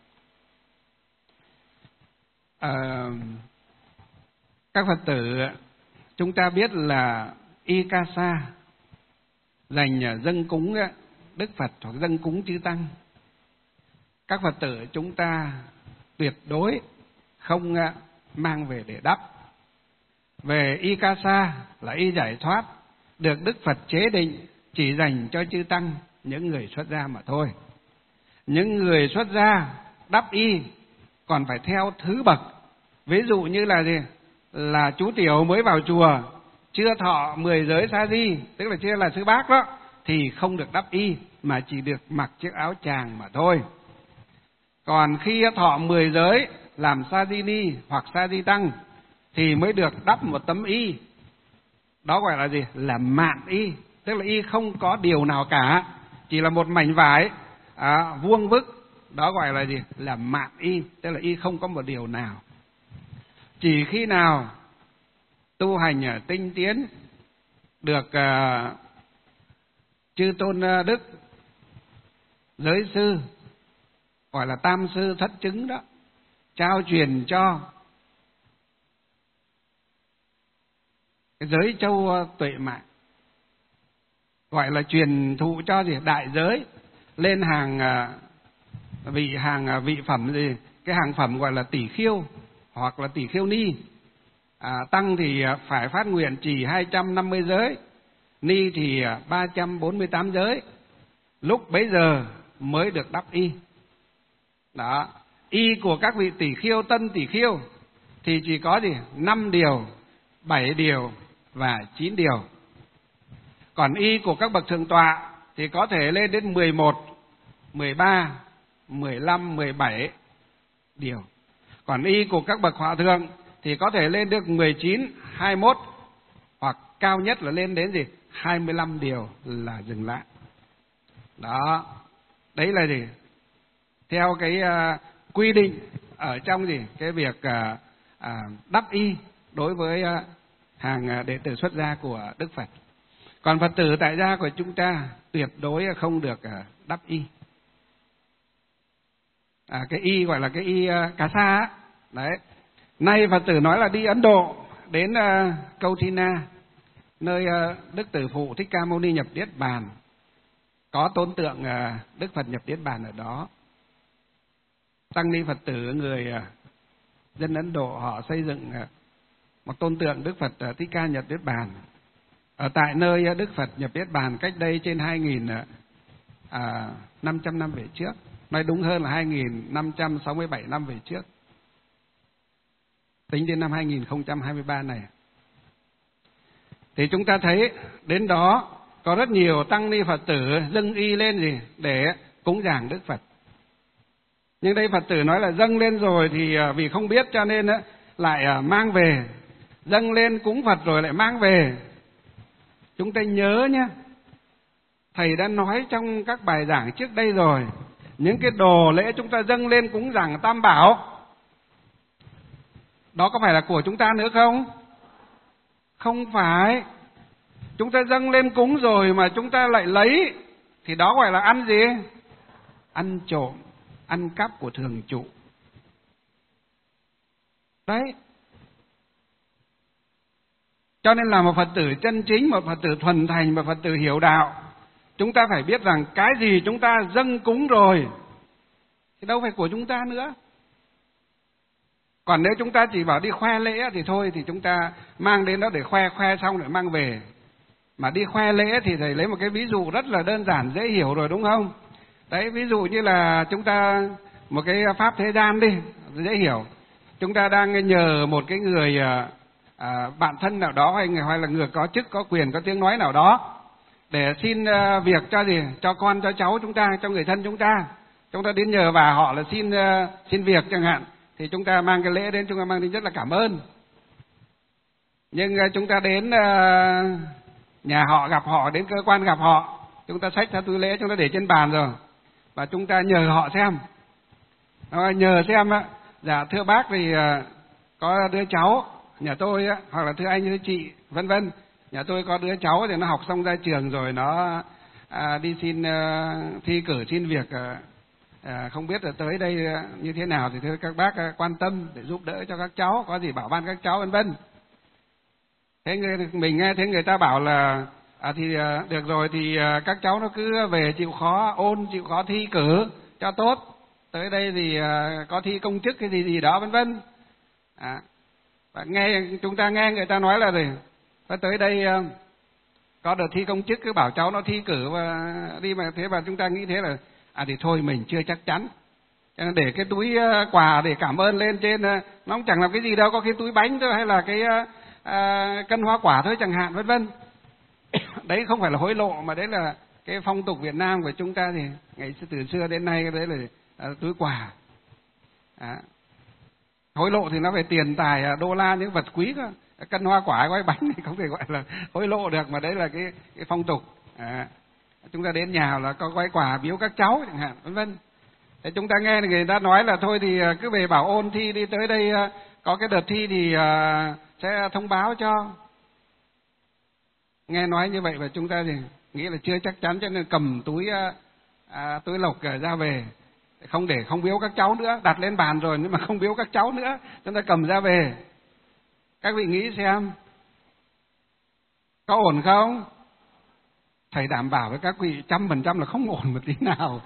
Các Phật tử, chúng ta biết là y ca sa dành dâng cúng Đức Phật hoặc dâng cúng chư tăng. Các Phật tử chúng ta tuyệt đối không mang về để đắp. Về y ca sa là y giải thoát, được Đức Phật chế định chỉ dành cho chư tăng, những người xuất gia mà thôi. Những người xuất gia đắp y còn phải theo thứ bậc. Ví dụ như là gì? Là chú tiểu mới vào chùa, chưa thọ 10 giới sa di, tức là chưa là sư bác đó, thì không được đắp y mà chỉ được mặc chiếc áo tràng mà thôi. Còn khi thọ 10 giới làm sa di ni hoặc sa di tăng thì mới được đắp một tấm y. Đó gọi là gì? Là mạn y, tức là y không có điều nào cả, chỉ là một mảnh vải vuông vức. Đó gọi là gì? Là mạn y, tức là y không có một điều nào. Chỉ khi nào tu hành tinh tiến, được chư tôn đức giới sư, gọi là tam sư thất chứng đó, trao truyền cho cái giới châu tuệ mạng, gọi là truyền thụ cho gì? Đại giới, lên hàng vị phẩm gì? Cái hàng phẩm gọi là tỷ khiêu hoặc là tỷ khiêu ni. Tăng thì phải phát nguyện trì 250 giới, ni thì 348 giới. Lúc bấy giờ mới được đắp y. Đó, y của các vị tỷ khiêu, tân tỷ khiêu thì chỉ có gì? 5 điều, 7 điều và 9 điều. Còn y của các bậc thượng tọa thì có thể lên đến 11, 13, 15, 17 điều. Còn y của các bậc hòa thượng thì có thể lên được 19, 21 hoặc cao nhất là lên đến gì? 25 điều là dừng lại. Đó, đấy là gì? Theo cái quy định ở trong gì? Cái việc đắp y đối với hàng đệ tử xuất gia của Đức Phật. Còn Phật tử tại gia của chúng ta tuyệt đối không được đắp y. Cái y gọi là cái y cà sa. Đấy. Nay Phật tử nói là đi Ấn Độ đến Câu Thi Na, nơi Đức Tử Phụ Thích Ca Mâu Ni nhập Niết Bàn, có tôn tượng Đức Phật nhập Niết Bàn ở đó. Tăng ni Phật tử người dân Ấn Độ họ xây dựng một tôn tượng Đức Phật Thích Ca nhập Niết Bàn ở tại nơi Đức Phật nhập Niết Bàn cách đây trên 2.500 năm về trước. Nói đúng hơn là 2.567 năm về trước. tính đến năm 2023 này. Thì chúng ta thấy đến đó có rất nhiều tăng ni Phật tử dâng y lên gì để cúng dường Đức Phật. Nhưng đây Phật tử nói là dâng lên rồi thì vì không biết cho nên lại mang về. Dâng lên cúng Phật rồi lại mang về. Chúng ta nhớ nhé, Thầy đã nói trong các bài giảng trước đây rồi, những cái đồ lễ chúng ta dâng lên cúng dường Tam Bảo, đó có phải là của chúng ta nữa không? Không phải. Chúng ta dâng lên cúng rồi mà chúng ta lại lấy, thì đó gọi là ăn gì? Ăn trộm, ăn cắp của thường trụ. Đấy. Cho nên là một Phật tử chân chính, một Phật tử thuần thành, một Phật tử hiểu đạo, chúng ta phải biết rằng cái gì chúng ta dâng cúng rồi thì đâu phải của chúng ta nữa. Còn nếu chúng ta chỉ bảo đi khoe lễ thì thôi, thì chúng ta mang đến đó để khoe xong rồi mang về. Mà đi khoe lễ thì thầy lấy một cái ví dụ rất là đơn giản dễ hiểu rồi, đúng không? Đấy, ví dụ như là chúng ta một cái pháp thế gian đi, dễ hiểu. Chúng ta đang nhờ một cái người bạn thân nào đó, hay là người có chức, có quyền, có tiếng nói nào đó để xin việc cho gì? Cho con, cho cháu chúng ta, cho người thân chúng ta. Chúng ta đến nhờ và họ là xin việc chẳng hạn. Thì chúng ta mang cái lễ đến, chúng ta mang tính rất là cảm ơn. Nhưng chúng ta đến nhà họ, gặp họ, đến cơ quan gặp họ, chúng ta xách theo túi lễ, chúng ta để trên bàn rồi, và chúng ta nhờ họ xem. Nhờ xem á, dạ thưa bác thì có đứa cháu nhà tôi á, hoặc là thưa anh, thưa chị, vân vân, nhà tôi có đứa cháu thì nó học xong ra trường rồi, nó đi xin thi cử xin việc, không biết là tới đây như thế nào, thì thưa các bác quan tâm để giúp đỡ cho các cháu, có gì bảo ban các cháu, vân vân. Thế mình nghe thấy người ta bảo là thì được rồi, thì các cháu nó cứ về chịu khó ôn, chịu khó thi cử cho tốt, tới đây thì có thi công chức cái gì đó, vân vân. Và chúng ta nghe người ta nói là gì, tới đây có đợt thi công chức, cứ bảo cháu nó thi cử và đi, mà thế và chúng ta nghĩ thế là thì thôi mình chưa chắc chắn, cho nên để cái túi quà để cảm ơn lên trên, nó cũng chẳng làm cái gì đâu, có cái túi bánh thôi, hay là cái cân hoa quả thôi chẳng hạn, vân vân. Đấy không phải là hối lộ, mà đấy là cái phong tục Việt Nam của chúng ta, thì ngày từ xưa đến nay cái đấy là túi quà. Hối lộ thì nó phải tiền tài, đô la, những vật quý cơ. Cân hoa quả, gói bánh thì không thể gọi là hối lộ được, mà đấy là cái phong tục. Chúng ta đến nhà là có gói quà biếu các cháu chẳng hạn, vân vân. Thế chúng ta nghe người ta nói là thôi thì cứ về bảo ôn thi đi, tới đây có cái đợt thi thì sẽ thông báo cho. Nghe nói như vậy và chúng ta thì nghĩ là chưa chắc chắn, cho nên cầm túi lộc ra về, không biếu các cháu nữa, đặt lên bàn rồi nhưng mà không biếu các cháu nữa, chúng ta cầm ra về. Các vị nghĩ xem có ổn không? Thầy đảm bảo với các vị 100% là không ổn một tí nào.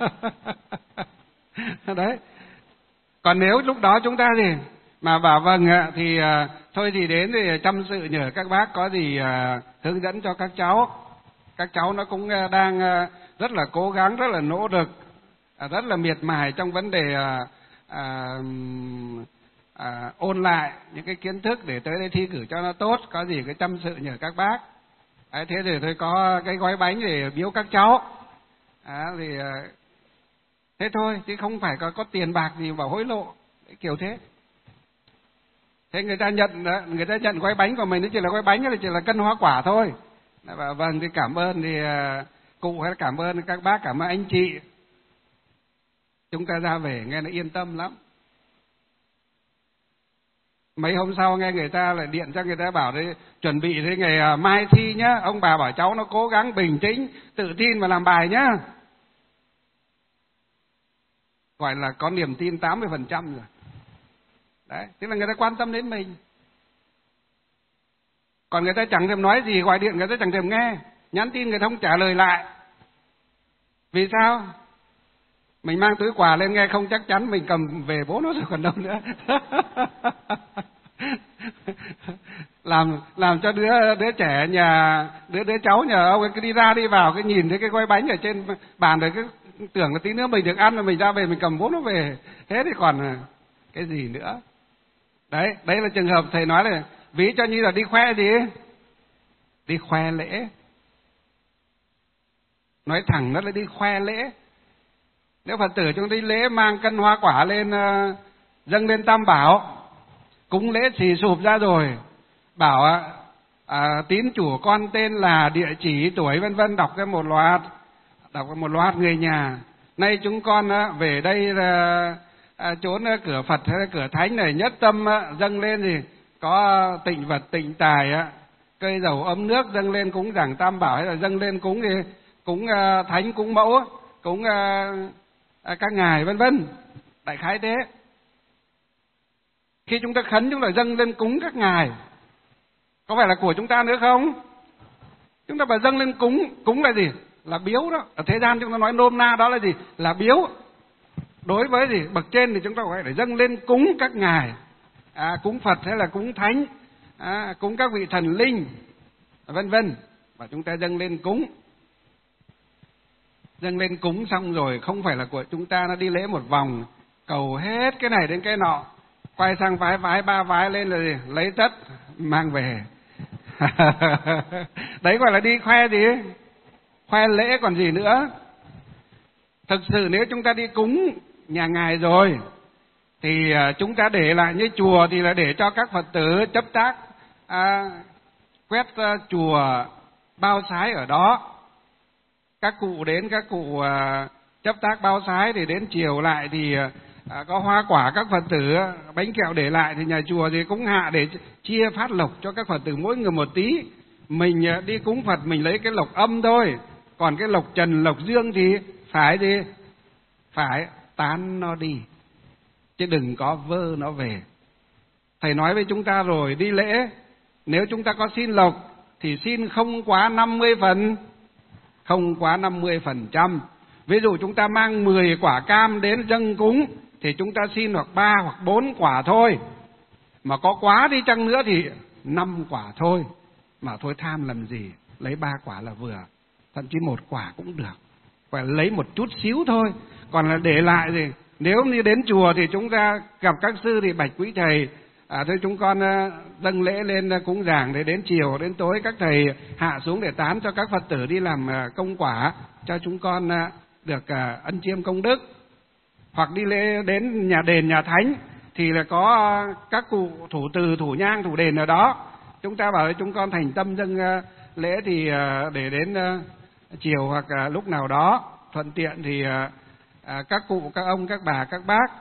Đấy. Còn nếu lúc đó chúng ta thì mà bảo vâng ạ, thì thôi thì đến thì chăm sự nhờ các bác có gì hướng dẫn cho các cháu. Các cháu nó cũng đang rất là cố gắng, rất là nỗ lực, rất là miệt mài trong vấn đề ôn lại những cái kiến thức để tới đây thi cử cho nó tốt, có gì cứ chăm sự nhờ các bác. Thế thì tôi có cái gói bánh để biếu các cháu. Thì thế thôi, chứ không phải có tiền bạc gì bảo hối lộ kiểu thế. Thế người ta nhận gói bánh của mình, nó chỉ là gói bánh, nó chỉ là cân hoa quả thôi. Và vâng, thì cảm ơn thì cụ, hay cảm ơn các bác, cảm ơn anh chị. Chúng ta ra về nghe nó yên tâm lắm. Mấy hôm sau nghe người ta lại điện cho người ta bảo đấy, chuẩn bị thế ngày mai thi nhá, ông bà bảo cháu nó cố gắng bình tĩnh, tự tin và làm bài nhá. Gọi là có niềm tin 80% rồi. Đấy, tức là người ta quan tâm đến mình. Còn người ta chẳng thèm nói gì, gọi điện người ta chẳng thèm nghe, nhắn tin người ta không trả lời lại. Vì sao? Mình mang túi quà lên nghe không chắc chắn, mình cầm về bố nó rồi còn đâu nữa. làm cho đứa trẻ nhà, đứa cháu nhà ông ấy cứ đi ra đi vào, cái nhìn thấy cái gói bánh ở trên bàn rồi cứ tưởng là tí nữa mình được ăn, rồi mình ra về mình cầm bố nó về. Thế thì còn cái gì nữa? Đấy là trường hợp thầy nói là ví cho như là đi khoe gì, đi khoe lễ. Nói thẳng nó là đi khoe lễ. Nếu Phật tử chúng đi lễ mang cân hoa quả lên dâng lên Tam Bảo, cúng lễ xì sụp ra rồi, bảo tín chủ con tên là, địa chỉ, tuổi vân vân, đọc một loạt người nhà. Nay chúng con về đây là trốn cửa Phật hay cửa Thánh này, nhất tâm dâng lên gì có tịnh vật tịnh tài, cây dầu ấm nước dâng lên cúng giảng Tam Bảo, hay là dâng lên cúng gì, cúng Thánh, cúng Mẫu, cúng các ngài vân vân, đại khái thế. Khi chúng ta khấn chúng ta dâng lên cúng các ngài, có phải là của chúng ta nữa không? Chúng ta phải dâng lên cúng là gì? Là biếu đó. Ở thế gian chúng ta nói nôm na đó là gì? Là biếu. Đối với gì? Bậc trên thì chúng ta phải để dâng lên cúng các ngài, cúng Phật hay là cúng Thánh, cúng các vị thần linh, vân vân. Và chúng ta dâng lên cúng. Dâng lên cúng xong rồi không phải là của chúng ta, nó đi lễ một vòng, cầu hết cái này đến cái nọ, quay sang vái ba vái lên là gì? Lấy tất mang về. Đấy gọi là đi khoe gì? Khoe lễ còn gì nữa. Thực sự nếu chúng ta đi cúng nhà ngài rồi thì chúng ta để lại, như chùa thì là để cho các Phật tử chấp tác quét chùa, bao sái ở đó. Các cụ đến, các cụ chấp tác bao sái thì đến chiều lại thì có hoa quả các Phật tử, bánh kẹo để lại thì nhà chùa thì cũng hạ để chia phát lộc cho các Phật tử mỗi người một tí. Mình đi cúng Phật mình lấy cái lộc âm thôi, còn cái lộc trần lộc dương thì phải gì? Phải tán nó đi, chứ đừng có vơ nó về. Thầy nói với chúng ta rồi, đi lễ nếu chúng ta có xin lộc thì xin không quá 50%. Không quá 50%. Ví dụ chúng ta mang 10 quả cam đến dâng cúng thì chúng ta xin hoặc 3 hoặc 4 quả thôi. Mà có quá đi chăng nữa thì 5 quả thôi. Mà thôi tham làm gì, lấy 3 quả là vừa, thậm chí 1 quả cũng được. Phải lấy một chút xíu thôi. Còn là để lại thì nếu như đến chùa thì chúng ta gặp các sư thì bạch quý thầy, thôi chúng con dâng lễ lên cúng giảng, để đến chiều đến tối các thầy hạ xuống để tán cho các Phật tử đi làm công quả, cho chúng con được ân chiêm công đức. Hoặc đi lễ đến nhà đền nhà thánh thì là có các cụ thủ từ, thủ nhang, thủ đền ở đó, chúng ta bảo chúng con thành tâm dâng lễ thì để đến chiều hoặc lúc nào đó thuận tiện thì các cụ, các ông, các bà, các bác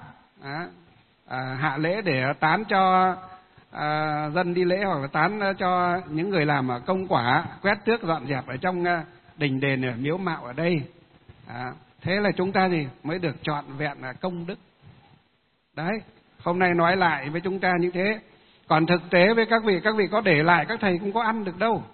hạ lễ để tán cho dân đi lễ, hoặc là tán cho những người làm công quả, quét tước dọn dẹp ở trong đình đền, ở miếu mạo ở đây. Thế là chúng ta gì mới được trọn vẹn công đức. Đấy, hôm nay nói lại với chúng ta như thế. Còn thực tế với các vị có để lại các thầy cũng có ăn được đâu.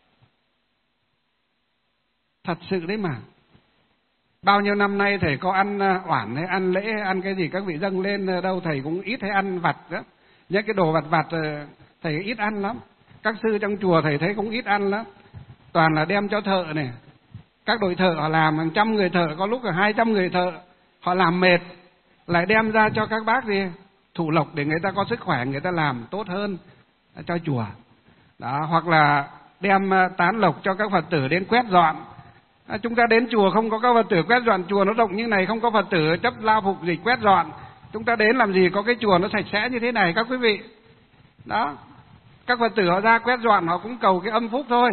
Thật sự đấy mà. Bao nhiêu năm nay thầy có ăn oản hay ăn lễ, ăn cái gì các vị dâng lên đâu, thầy cũng ít hay ăn vặt đó. Những cái đồ vặt thầy ít ăn lắm. Các sư trong chùa thầy thấy cũng ít ăn lắm. Toàn là đem cho thợ này. Các đội thợ họ làm hàng trăm người thợ, có lúc là 200 người thợ, họ làm mệt, lại đem ra cho các bác gì thủ lộc để người ta có sức khỏe, người ta làm tốt hơn cho chùa. Đó, hoặc là đem tán lộc cho các Phật tử đến quét dọn. Chúng ta đến chùa không có các Phật tử quét dọn, chùa nó rộng như này không có Phật tử chấp lao phục dịch quét dọn, chúng ta đến làm gì có cái chùa nó sạch sẽ như thế này các quý vị. Đó, các Phật tử họ ra quét dọn họ cũng cầu cái âm phúc thôi,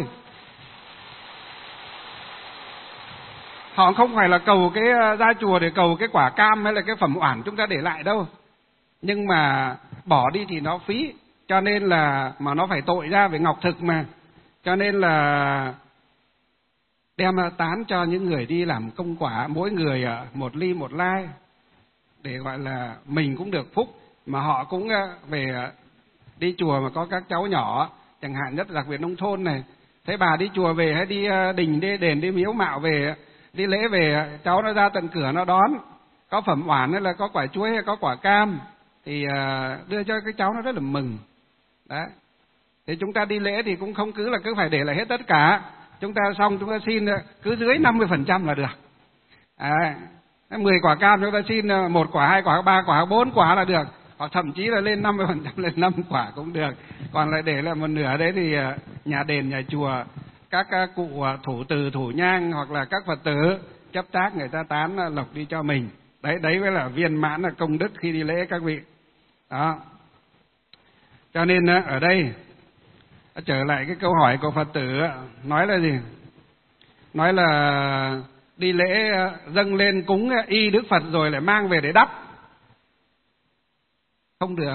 họ không phải là cầu cái ra chùa để cầu cái quả cam hay là cái phẩm oản chúng ta để lại đâu. Nhưng mà bỏ đi thì nó phí, cho nên là mà nó phải tội ra về ngọc thực mà, cho nên là đem tán cho những người đi làm công quả, mỗi người một ly một lai, để gọi là mình cũng được phúc, mà họ cũng về đi chùa mà có các cháu nhỏ, chẳng hạn nhất đặc biệt nông thôn này, thấy bà đi chùa về hay đi đình đi đền đi miếu mạo về, đi lễ về, cháu nó ra tận cửa nó đón, có phẩm oản hay là có quả chuối hay có quả cam thì đưa cho cái cháu nó rất là mừng. Đấy, thì chúng ta đi lễ thì cũng không cứ là cứ phải để lại hết tất cả. Chúng ta xong chúng ta xin cứ dưới 50% là được. 10 quả cam chúng ta xin 1 quả, 2 quả, 3 quả, 4 quả là được. hoặc thậm chí là lên 50%, lên 5 quả cũng được. Còn lại để lại một nửa đấy thì nhà đền, nhà chùa, các cụ thủ từ, thủ nhang hoặc là các Phật tử chấp tác người ta tán lộc đi cho mình. Đấy mới là viên mãn là công đức khi đi lễ các vị. Đó. Cho nên ở đây trở lại cái câu hỏi của Phật tử nói là gì? Nói là đi lễ dâng lên cúng y Đức Phật rồi lại mang về để đắp. Không được.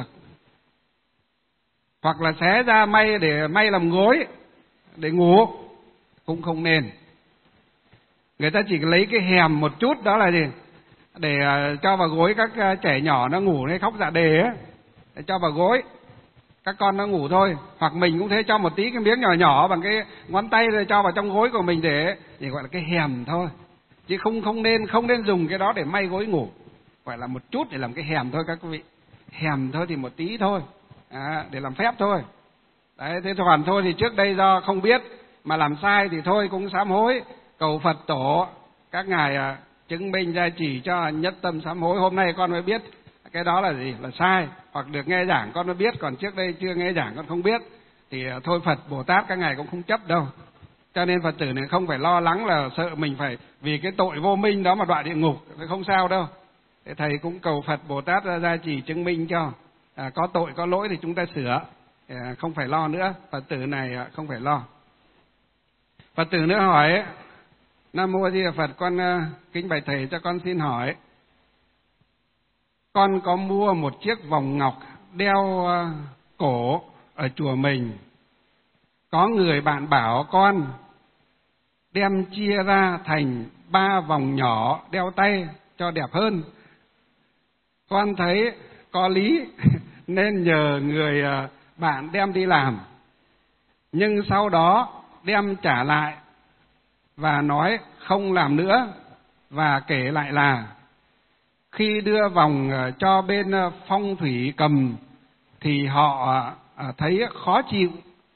Hoặc là xé ra may để may làm gối để ngủ, cũng không nên. Người ta chỉ lấy cái hèm một chút, đó là gì? Để cho vào gối các trẻ nhỏ nó ngủ hay khóc dạ đề ấy, để cho vào gối các con nó ngủ thôi. Hoặc mình cũng thế, cho một tí cái miếng nhỏ nhỏ bằng cái ngón tay rồi cho vào trong gối của mình để gọi là cái hèm thôi. Chứ không nên dùng cái đó để may gối ngủ. Gọi là một chút để làm cái hèm thôi các quý vị. Hèm thôi thì một tí thôi, để làm phép thôi. Đấy, thế còn thôi thì trước đây do không biết mà làm sai thì thôi cũng sám hối, cầu Phật tổ các ngài chứng minh gia trì cho nhất tâm sám hối. Hôm nay con mới biết cái đó là gì, là sai, hoặc được nghe giảng con mới biết, còn trước đây chưa nghe giảng con không biết thì thôi Phật Bồ Tát các ngài cũng không chấp đâu. Cho nên Phật tử này không phải lo lắng là sợ mình phải vì cái tội vô minh đó mà đọa địa ngục, không sao đâu. Thế thầy cũng cầu Phật Bồ Tát ra gia trì chứng minh cho, có tội có lỗi thì chúng ta sửa, không phải lo nữa. Phật tử này không phải lo. Phật tử nữa hỏi: Nam Mô A Di Đà Phật, con kính bạch thầy cho con xin hỏi, con có mua một chiếc vòng ngọc đeo cổ ở chùa mình. Có người bạn bảo con đem chia ra thành 3 vòng nhỏ đeo tay cho đẹp hơn. Con thấy có lý nên nhờ người bạn đem đi làm. Nhưng sau đó đem trả lại và nói không làm nữa, và kể lại là khi đưa vòng cho bên phong thủy cầm thì họ thấy khó chịu.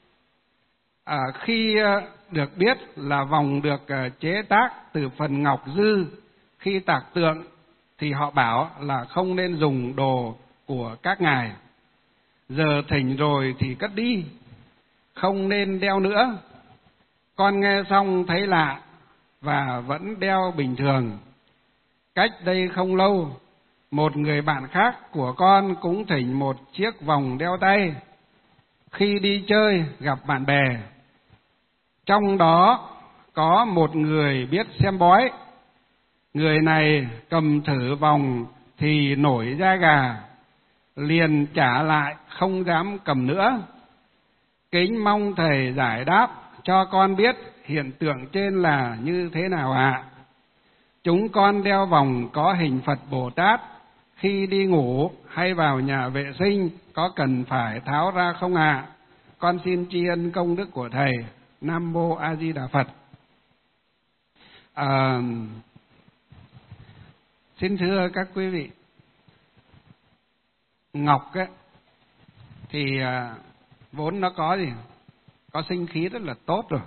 Khi được biết là vòng được chế tác từ phần ngọc dư, khi tạc tượng thì họ bảo là không nên dùng đồ của các ngài. Giờ thỉnh rồi thì cất đi, không nên đeo nữa. Con nghe xong thấy lạ và vẫn đeo bình thường. Cách đây không lâu, một người bạn khác của con cũng thỉnh một chiếc vòng đeo tay. Khi đi chơi gặp bạn bè, trong đó có một người biết xem bói. Người này cầm thử vòng thì nổi da gà, liền trả lại không dám cầm nữa. Kính mong thầy giải đáp cho con biết hiện tượng trên là như thế nào ạ? Chúng con đeo vòng có hình Phật Bồ Tát, khi đi ngủ hay vào nhà vệ sinh có cần phải tháo ra không ạ? Con xin tri ân công đức của thầy. Nam Mô A Di Đà Phật. Xin thưa các quý vị, ngọc ấy, thì vốn nó có gì? Có sinh khí rất là tốt rồi.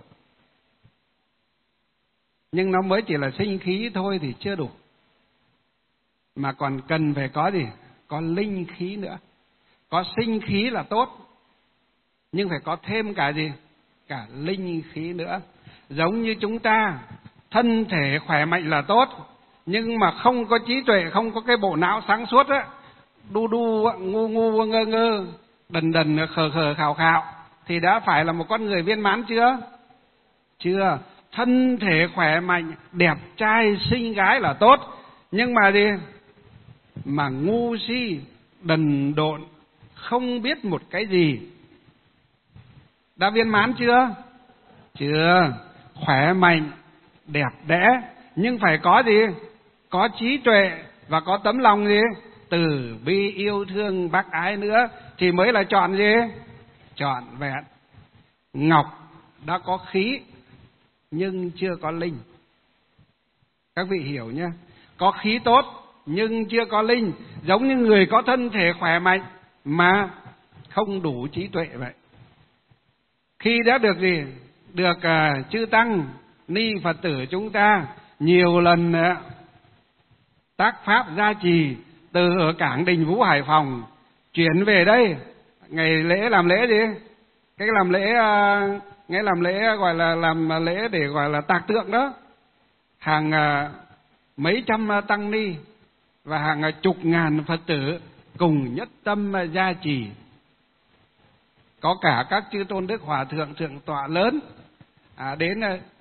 Nhưng nó mới chỉ là sinh khí thôi thì chưa đủ. Mà còn cần phải có gì? Có linh khí nữa. Có sinh khí là tốt, nhưng phải có thêm cả gì? Cả linh khí nữa. Giống như chúng ta, thân thể khỏe mạnh là tốt, nhưng mà không có trí tuệ, không có cái bộ não sáng suốt á, đu đu, ngu ngu, ngơ ngơ, đần đần, khờ khờ, khào khạo, thì đã phải là một con người viên mãn chưa? Chưa. Thân thể khỏe mạnh, đẹp trai, xinh gái là tốt, nhưng mà gì? Mà ngu si, đần độn, không biết một cái gì, đã viên mãn chưa? Chưa. Khỏe mạnh, đẹp đẽ, nhưng phải có gì? Có trí tuệ và có tấm lòng gì? Từ bi yêu thương bác ái nữa thì mới là trọn gì? Trọn vẹn. Ngọc đã có khí nhưng chưa có linh. Các vị hiểu nhé. Có khí tốt nhưng chưa có linh. Giống như người có thân thể khỏe mạnh mà không đủ trí tuệ vậy. Khi đã được gì? Được chư tăng ni Phật tử chúng ta nhiều lần tác pháp gia trì từ ở cảng Đình Vũ Hải Phòng chuyển về đây. Ngày lễ làm lễ gì? Cái làm lễ nghe làm lễ gọi là làm lễ để gọi là tạc tượng đó. Hàng mấy trăm tăng ni và hàng chục ngàn Phật tử cùng nhất tâm gia trì. Có cả các chư tôn đức hòa thượng thượng tọa lớn đến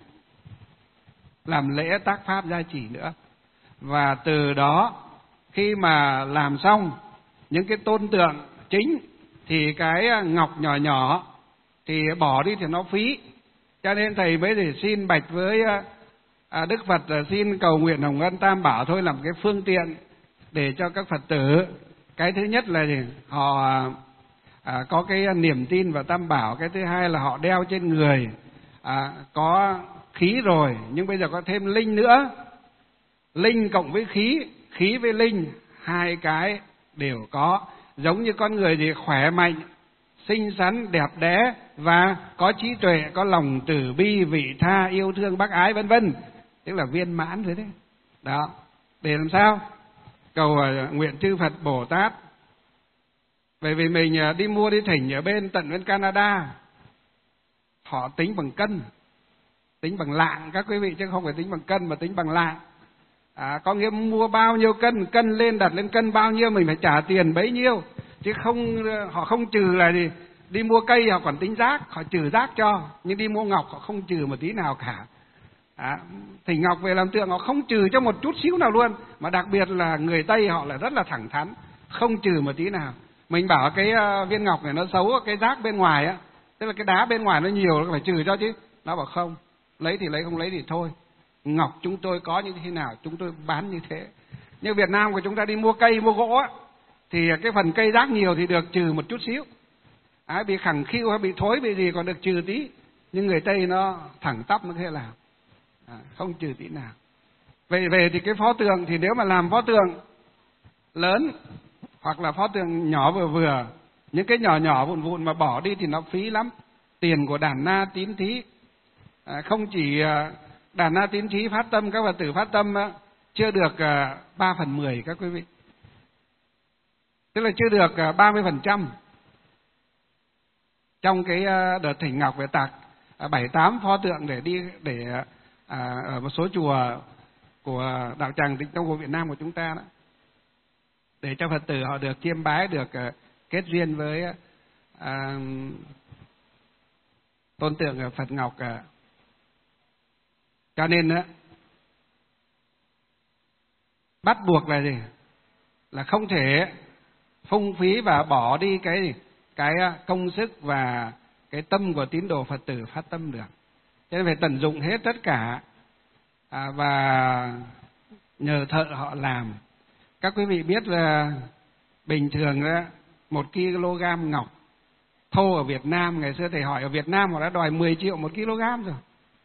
làm lễ tác pháp gia trì nữa. Và từ đó khi mà làm xong những cái tôn tượng chính thì cái ngọc nhỏ nhỏ thì bỏ đi thì nó phí. Cho nên thầy mới để xin bạch với Đức Phật xin cầu nguyện Hồng Ân Tam Bảo thôi, làm cái phương tiện để cho các Phật tử. Cái thứ nhất là họ có cái niềm tin vào Tam Bảo. Cái thứ hai là họ đeo trên người có khí rồi, nhưng bây giờ có thêm linh nữa. Linh cộng với khí, khí với linh, hai cái đều có. Giống như con người thì khỏe mạnh, xinh xắn, đẹp đẽ và có trí tuệ, có lòng từ bi, vị tha, yêu thương, bác ái vân vân, tức là viên mãn rồi đấy. Đó, để làm sao? Cầu nguyện chư Phật Bồ Tát. Bởi vì mình đi mua đi thỉnh ở tận bên Canada, họ tính bằng cân, tính bằng lạng các quý vị, chứ không phải tính bằng cân mà tính bằng lạng. Có nghĩa mua bao nhiêu cân, cân lên đặt lên cân bao nhiêu mình phải trả tiền bấy nhiêu, chứ không họ không trừ là gì. Đi mua cây họ còn tính rác, họ trừ rác cho, nhưng đi mua ngọc họ không trừ một tí nào cả. Thỉnh ngọc về làm tượng họ không trừ cho một chút xíu nào luôn, mà đặc biệt là người Tây họ lại rất là thẳng thắn, không trừ một tí nào. Mình bảo cái viên ngọc này nó xấu, cái rác bên ngoài á, tức là cái đá bên ngoài nó nhiều, nó phải trừ cho chứ. Nó bảo không, lấy thì lấy, không lấy thì thôi. Ngọc chúng tôi có như thế nào chúng tôi bán như thế. Như Việt Nam của chúng ta đi mua cây mua gỗ á, thì cái phần cây rác nhiều thì được trừ một chút xíu. Bị khẳng khiu hay bị thối bị gì còn được trừ tí. Nhưng người Tây nó thẳng tắp nó thế nào, không trừ tí nào. Về thì cái pho tượng thì nếu mà làm pho tượng lớn hoặc là pho tượng nhỏ vừa vừa, những cái nhỏ nhỏ vụn vụn mà bỏ đi thì nó phí lắm. Tiền của đàn na tín thí, không chỉ đàn na tín thí phát tâm, các Phật tử phát tâm chưa được 3/10 các quý vị, tức là chưa được 30%. Trong cái đợt thỉnh ngọc về tạc 7-8 pho tượng để ở một số chùa của đạo tràng Tịnh Tông của Việt Nam của chúng ta đó, để cho Phật tử họ được chiêm bái, được kết duyên với tôn tượng Phật Ngọc. Cho nên bắt buộc là gì? Là không thể phung phí và bỏ đi cái công sức và cái tâm của tín đồ Phật tử phát tâm được. Cho nên phải tận dụng hết tất cả và nhờ thợ họ làm. Các quý vị biết là bình thường 1 kg ngọc thô ở Việt Nam, ngày xưa thầy hỏi ở Việt Nam họ đã đòi 10 triệu 1 kg rồi.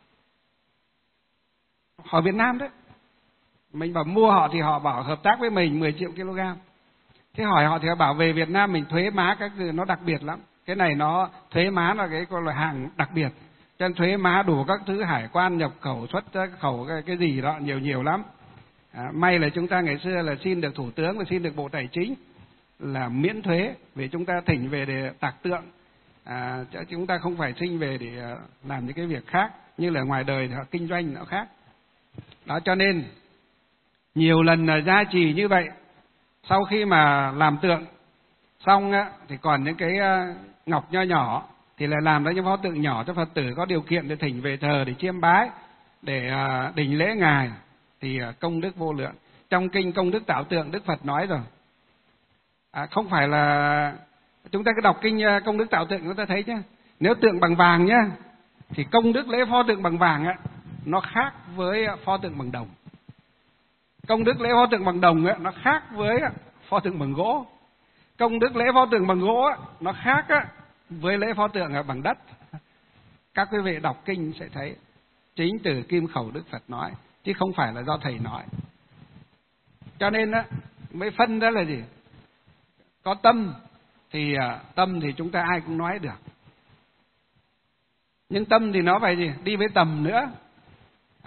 Hỏi Việt Nam đấy. Mình bảo mua họ thì họ bảo hợp tác với mình 10 triệu kg. Thế hỏi họ thì họ bảo về Việt Nam mình thuế má các thứ nó đặc biệt lắm. Cái này nó thuế má là cái loại hàng đặc biệt. Cho nên thuế má đủ các thứ hải quan, nhập khẩu, xuất khẩu cái gì đó nhiều lắm. May là chúng ta ngày xưa là xin được Thủ tướng và xin được Bộ Tài chính là miễn thuế, vì chúng ta thỉnh về để tạc tượng. Chúng ta không phải xin về để làm những cái việc khác, như là ngoài đời thì họ kinh doanh nó khác. Đó, cho nên nhiều lần gia trì như vậy. Sau khi mà làm tượng xong thì còn những cái ngọc nho nhỏ thì lại làm ra những pho tượng nhỏ cho Phật tử có điều kiện để thỉnh về thờ, để chiêm bái, để đỉnh lễ ngài, thì công đức vô lượng. Trong kinh Công Đức Tạo Tượng, Đức Phật nói rồi, không phải là chúng ta cứ đọc kinh Công Đức Tạo Tượng chúng ta thấy chứ. Nếu tượng bằng vàng nhá, thì công đức lễ pho tượng bằng vàng nó khác với pho tượng bằng đồng. Công đức lễ pho tượng bằng đồng nó khác với pho tượng bằng gỗ. Công đức lễ pho tượng bằng gỗ nó khác với lễ pho tượng bằng đất. Các quý vị đọc kinh sẽ thấy chính từ kim khẩu Đức Phật nói, chứ không phải là do thầy nói. Cho nên mới phân ra là gì? Có tâm thì chúng ta ai cũng nói được. Nhưng tâm thì nó phải gì? Đi với tầm nữa.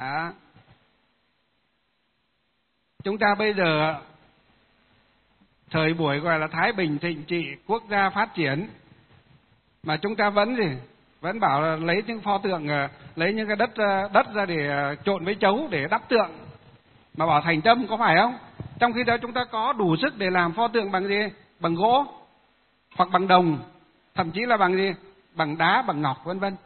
Chúng ta bây giờ thời buổi gọi là thái bình thịnh trị, quốc gia phát triển, mà chúng ta vẫn bảo là lấy những pho tượng, lấy những cái đất ra để trộn với chấu để đắp tượng, mà bảo thành tâm, có phải không? Trong khi đó chúng ta có đủ sức để làm pho tượng bằng gì? Bằng gỗ hoặc bằng đồng, thậm chí là bằng gì? Bằng đá, bằng ngọc, vân vân.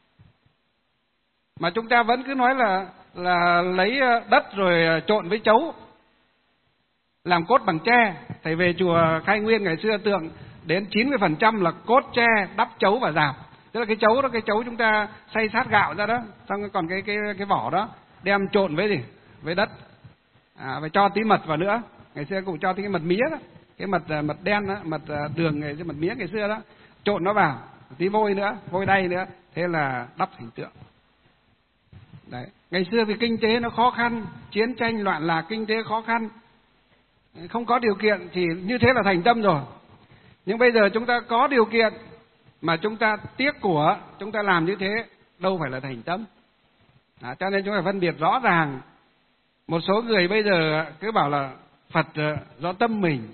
Mà chúng ta vẫn cứ nói là lấy đất rồi trộn với chấu làm cốt bằng tre. Thầy về chùa Khai Nguyên ngày xưa tượng đến 90% là cốt tre đắp chấu và rạp. Tức là cái chấu đó, cái chấu chúng ta xay sát gạo ra đó, xong còn cái vỏ đó đem trộn với gì? Với đất. Phải cho tí mật vào nữa. Ngày xưa cũng cho tí cái mật mía đó, cái mật đen đó, mật đường, mật mía ngày xưa đó, trộn nó vào, tí vôi nữa, vôi đay nữa, thế là đắp thành tượng. Đấy. Ngày xưa vì kinh tế nó khó khăn, chiến tranh loạn lạc, kinh tế khó khăn, không có điều kiện thì như thế là thành tâm rồi. Nhưng bây giờ chúng ta có điều kiện mà chúng ta tiếc của, chúng ta làm như thế đâu phải là thành tâm. Cho nên chúng ta phân biệt rõ ràng. Một số người bây giờ cứ bảo là Phật do tâm mình,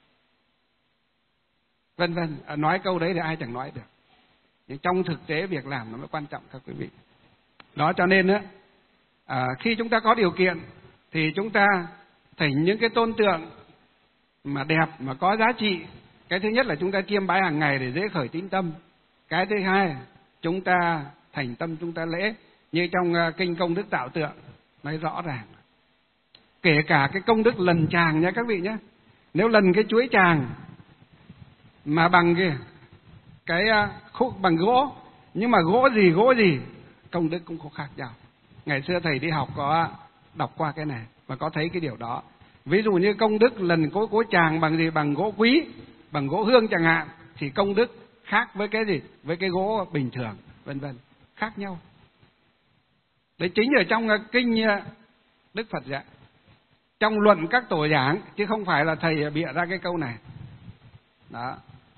vân vân. Nói câu đấy thì ai chẳng nói được, nhưng trong thực tế việc làm nó mới quan trọng các quý vị. Đó, cho nên khi chúng ta có điều kiện thì chúng ta thỉnh những cái tôn tượng mà đẹp, mà có giá trị. Cái thứ nhất là chúng ta chiêm bái hàng ngày để dễ khởi tín tâm. Cái thứ hai, chúng ta thành tâm, chúng ta lễ. Như trong kinh Công Đức Tạo Tượng nói rõ ràng, kể cả cái công đức lần tràng nha các vị nhé. Nếu lần cái chuỗi tràng mà bằng cái khúc bằng gỗ, nhưng mà gỗ gì công đức cũng có khác nhau. Ngày xưa thầy đi học có đọc qua cái này và có thấy cái điều đó. Ví dụ như công đức lần cỗ tràng bằng gì? Bằng gỗ quý, bằng gỗ hương chẳng hạn, thì công đức khác với cái gì? Với cái gỗ bình thường, vân vân, khác nhau. Đấy chính ở trong kinh Đức Phật dạy, trong luận các tổ giảng, chứ không phải là thầy bịa ra cái câu này. Đó.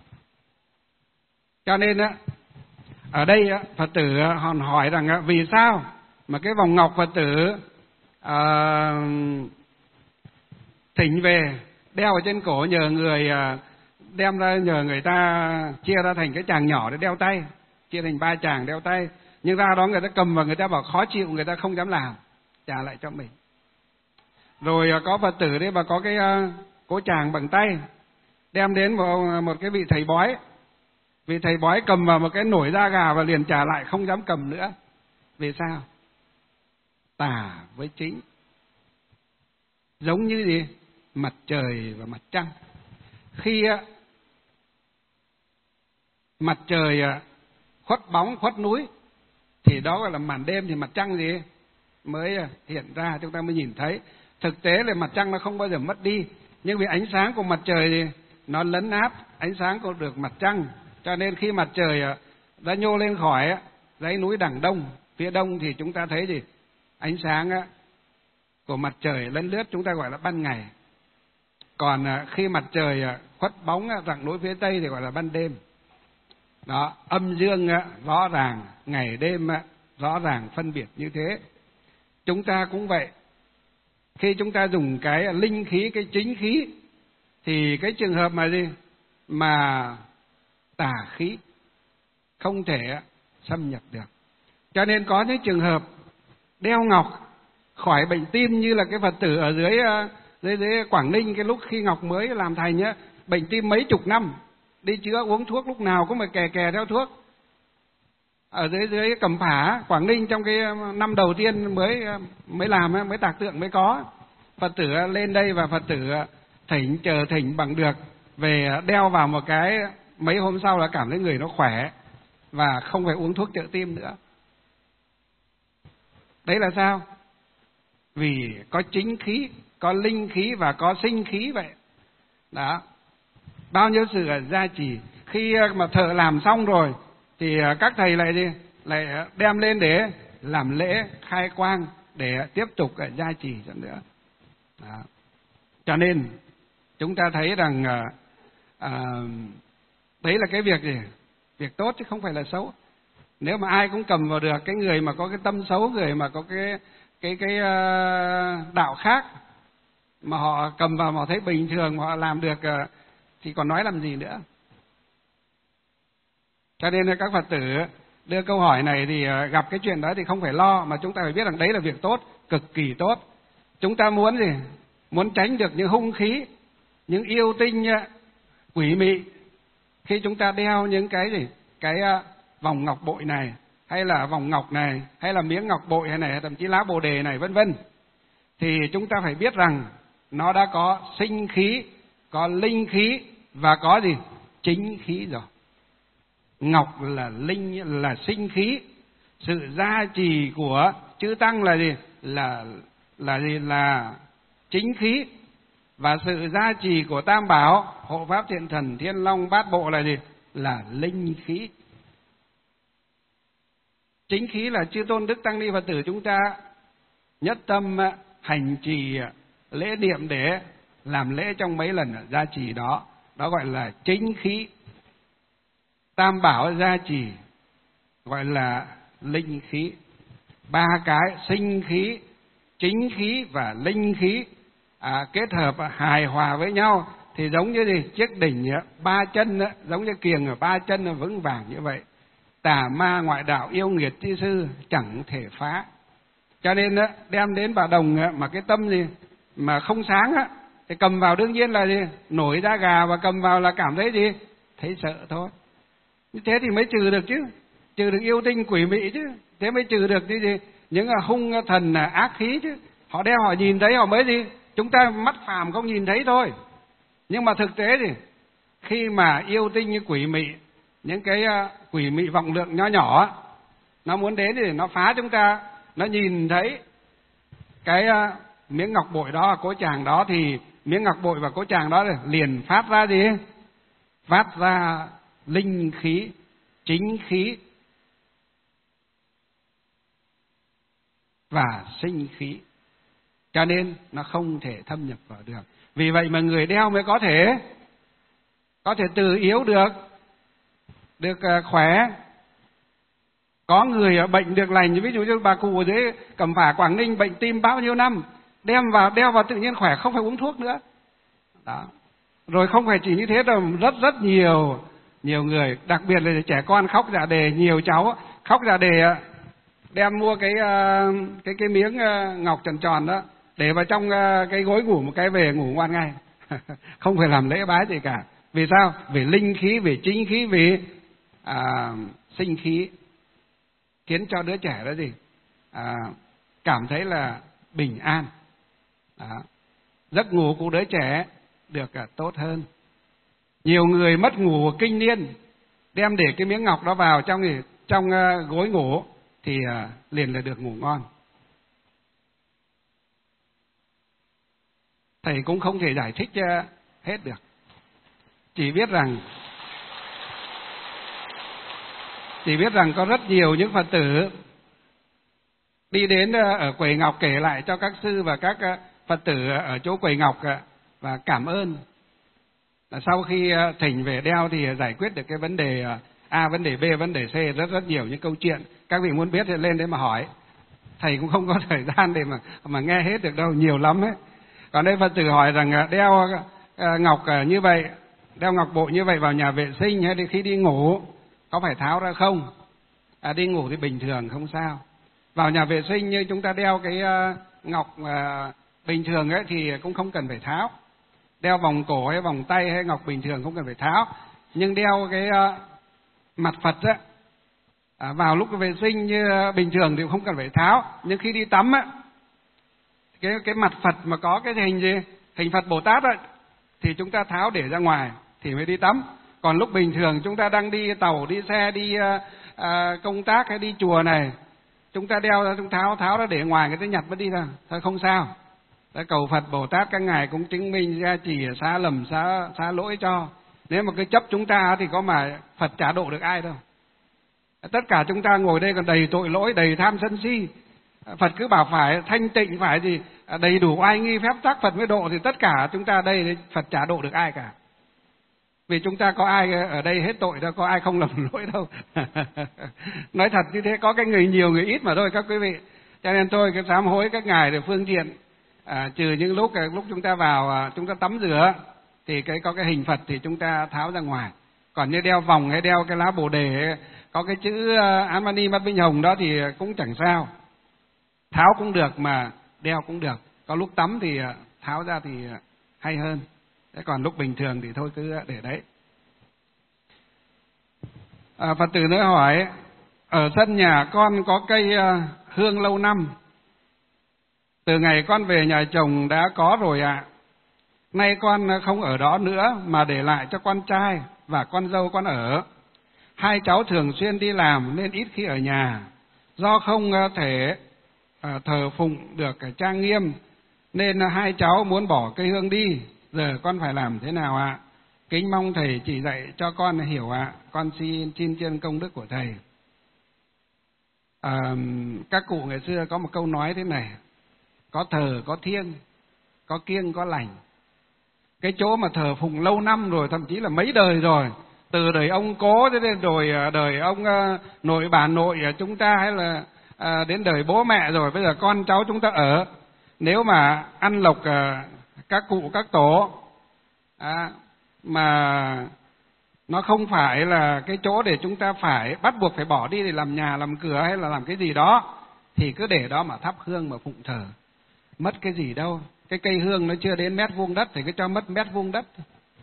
Cho nên ở đây Phật tử hòn hỏi rằng vì sao mà cái vòng ngọc Phật tử thỉnh về đeo ở trên cổ, nhờ người đem ra, nhờ người ta chia ra thành cái chàng nhỏ để đeo tay, chia thành 3 chàng đeo tay, nhưng ra đó người ta cầm và người ta bảo khó chịu, người ta không dám làm, trả lại cho mình. Rồi có Phật tử đấy mà có cái cỗ tràng bằng tay, đem đến một cái vị thầy bói, vì thầy bói cầm vào một cái nổi da gà và liền trả lại, không dám cầm nữa. Vì sao? Tà với chính. Giống như gì? Mặt trời và mặt trăng. Khi mặt trời khuất bóng, khuất núi, thì đó gọi là màn đêm, thì mặt trăng gì mới hiện ra, chúng ta mới nhìn thấy. Thực tế là mặt trăng nó không bao giờ mất đi, nhưng vì ánh sáng của mặt trời thì nó lấn át ánh sáng của được mặt trăng. Cho nên khi mặt trời đã nhô lên khỏi dãy núi đằng đông, phía đông, thì chúng ta thấy gì? Ánh sáng của mặt trời lấn lướt, chúng ta gọi là ban ngày. Còn khi mặt trời khuất bóng rặng núi phía tây thì gọi là ban đêm. Đó, âm dương rõ ràng, ngày đêm rõ ràng phân biệt như thế. Chúng ta cũng vậy. Khi chúng ta dùng cái linh khí, cái chính khí, thì cái trường hợp mà gì? Mà tà khí không thể xâm nhập được. Cho nên có những trường hợp đeo ngọc khỏi bệnh tim, như là cái Phật tử ở dưới Quảng Ninh, cái lúc khi ngọc mới làm thành nhá, bệnh tim mấy chục năm, đi chữa uống thuốc lúc nào cũng phải kè theo thuốc. Ở dưới Cẩm Phả, Quảng Ninh, trong cái năm đầu tiên mới làm, mới tạc tượng mới có. Phật tử lên đây và Phật tử thỉnh bằng được, về đeo vào một cái, mấy hôm sau là cảm thấy người nó khỏe và không phải uống thuốc trợ tim nữa. Đấy là sao? Vì có chính khí, có linh khí và có sinh khí vậy. Đó. Bao nhiêu sự gia trì. Khi mà thợ làm xong rồi thì các thầy lại đem lên để làm lễ khai quang, để tiếp tục gia trì cho nữa. Đó. Cho nên chúng ta thấy rằng đấy là cái việc gì? Việc tốt chứ không phải là xấu. Nếu mà ai cũng cầm vào được, cái người mà có cái tâm xấu, người mà có cái đạo khác, mà họ cầm vào mà họ thấy bình thường, mà họ làm được thì còn nói làm gì nữa. Cho nên là các Phật tử đưa câu hỏi này thì gặp cái chuyện đó thì không phải lo, mà chúng ta phải biết rằng đấy là việc tốt, cực kỳ tốt. Chúng ta muốn gì? Muốn tránh được những hung khí, những yêu tinh quỷ mị khi chúng ta đeo những cái gì? Cái vòng ngọc bội này, hay là vòng ngọc này, hay là miếng ngọc bội này, thậm chí lá bồ đề này, vân vân. Thì chúng ta phải biết rằng nó đã có sinh khí, có linh khí và có gì? Chính khí rồi. Ngọc là linh, là sinh khí. Sự gia trì của chư tăng là gì? Là chính khí. Và sự gia trì của Tam Bảo, Hộ Pháp Thiện Thần, Thiên Long, Bát Bộ là gì? Là linh khí. Chính khí là chư tôn đức tăng ni Phật tử chúng ta nhất tâm hành trì lễ niệm để làm lễ trong mấy lần gia trì đó. Đó gọi là chính khí. Tam Bảo gia trì gọi là linh khí. Ba cái sinh khí, chính khí và linh khí kết hợp hài hòa với nhau thì giống như gì? Chiếc đỉnh ba chân, giống như kiềng ở ba chân vững vàng như vậy. Tà ma ngoại đạo yêu nghiệt chi sư chẳng thể phá. Cho nên đem đến bà đồng mà cái tâm gì mà không sáng thì cầm vào đương nhiên là gì? Nổi da gà, và cầm vào là cảm thấy gì? Thấy sợ thôi. Như thế thì mới trừ được chứ, trừ được yêu tinh quỷ mị chứ, thế mới trừ được cái gì? Những hung thần ác khí chứ. Họ đeo họ nhìn thấy họ mới gì? Chúng ta mắt phàm không nhìn thấy thôi. Nhưng mà thực tế thì khi mà yêu tinh như quỷ mị, những cái quỷ mị vọng lượng nho nhỏ, nó muốn đến thì nó phá chúng ta, nó nhìn thấy cái miếng ngọc bội đó, cối tràng đó, thì miếng ngọc bội và cối tràng đó liền phát ra gì? Phát ra linh khí, chính khí và sinh khí. Cho nên nó không thể thâm nhập vào được. Vì vậy mà người đeo mới có thể từ yếu được khỏe. Có người bệnh được lành, ví dụ như bà cụ ở dưới Cẩm Phả Quảng Ninh bệnh tim bao nhiêu năm, đeo vào tự nhiên khỏe, không phải uống thuốc nữa. Đó. Rồi không phải chỉ như thế đâu, rất nhiều người, đặc biệt là trẻ con khóc dạ đề, nhiều cháu khóc dạ đề đem mua cái miếng ngọc tròn tròn đó để vào trong cái gối ngủ, một cái về ngủ ngoan ngay. Không phải làm lễ bái gì cả. Vì sao? Vì linh khí, vì chính khí, vì sinh khí, khiến cho đứa trẻ đó gì cảm thấy là bình an. Giấc ngủ của đứa trẻ được tốt hơn. Nhiều người mất ngủ kinh niên, đem để cái miếng ngọc đó vào trong gối ngủ thì liền là được ngủ ngon. Thầy cũng không thể giải thích hết được, chỉ biết rằng có rất nhiều những Phật tử đi đến ở quầy ngọc kể lại cho các sư và các Phật tử ở chỗ quầy ngọc và cảm ơn. Sau khi thỉnh về đeo thì giải quyết được cái vấn đề A, vấn đề B, vấn đề C, rất nhiều những câu chuyện. Các vị muốn biết thì lên đấy mà hỏi. Thầy cũng không có thời gian để mà nghe hết được đâu, nhiều lắm ấy. Còn đây Phật tử hỏi rằng đeo ngọc như vậy, đeo ngọc bội như vậy vào nhà vệ sinh hay khi đi ngủ có phải tháo ra không? Đi ngủ thì bình thường không sao. Vào nhà vệ sinh như chúng ta đeo cái ngọc bình thường ấy thì cũng không cần phải tháo. Đeo vòng cổ hay vòng tay hay ngọc bình thường không cần phải tháo. Nhưng đeo cái mặt Phật á, vào lúc vệ sinh như bình thường thì không cần phải tháo. Nhưng khi đi tắm á, cái mặt Phật mà có cái hình gì? Hình Phật Bồ Tát á, thì chúng ta tháo để ra ngoài thì mới đi tắm. Còn lúc bình thường chúng ta đang đi tàu, đi xe, đi công tác hay đi chùa này, chúng ta đeo ra, chúng tháo ra để ngoài, người ta nhặt mới đi ra, thôi không sao. Đã cầu Phật Bồ Tát các ngài cũng chứng minh gia trì xá lầm xá lỗi cho. Nếu mà cứ chấp chúng ta thì có mà Phật chả độ được ai đâu. Tất cả chúng ta ngồi đây còn đầy tội lỗi, đầy tham sân si. Phật cứ bảo phải thanh tịnh, phải gì đầy đủ oai nghi phép tắc Phật mới độ, thì tất cả chúng ta đây Phật chả độ được ai cả. Vì chúng ta có ai ở đây hết tội đâu, có ai không lầm lỗi đâu. Nói thật như thế, có cái người nhiều người ít mà thôi các quý vị. Cho nên tôi cái sám hối các ngài để phương tiện trừ những lúc chúng ta vào chúng ta tắm rửa thì có cái hình Phật thì chúng ta tháo ra ngoài. Còn như đeo vòng hay đeo cái lá Bồ đề có cái chữ Án Mani Mắt Minh Hồng đó thì cũng chẳng sao. Tháo cũng được mà đeo cũng được. Có lúc tắm thì tháo ra thì hay hơn. Thế còn lúc bình thường thì thôi cứ để đấy. Phật tử nữa hỏi, ở sân nhà con có cây hương lâu năm. Từ ngày con về nhà chồng đã có rồi ạ. Nay con không ở đó nữa mà để lại cho con trai và con dâu con ở. Hai cháu thường xuyên đi làm nên ít khi ở nhà. Do không thể thờ phụng được trang nghiêm nên hai cháu muốn bỏ cây hương đi. Giờ con phải làm thế nào ạ? Kính mong thầy chỉ dạy cho con hiểu ạ. Con xin trên công đức của thầy. Các cụ ngày xưa có một câu nói thế này: có thờ có thiêng, có kiêng có lành. Cái chỗ mà thờ phụng lâu năm rồi, thậm chí là mấy đời rồi, từ đời ông cố cho đến rồi đời ông nội bà nội chúng ta, hay là đến đời bố mẹ rồi, bây giờ con cháu chúng ta ở. Nếu mà ăn lộc các cụ các tổ mà nó không phải là cái chỗ để chúng ta phải bắt buộc phải bỏ đi để làm nhà làm cửa hay là làm cái gì đó, thì cứ để đó mà thắp hương mà phụng thờ. Mất cái gì đâu. Cái cây hương nó chưa đến mét vuông đất thì cứ cho mất mét vuông đất.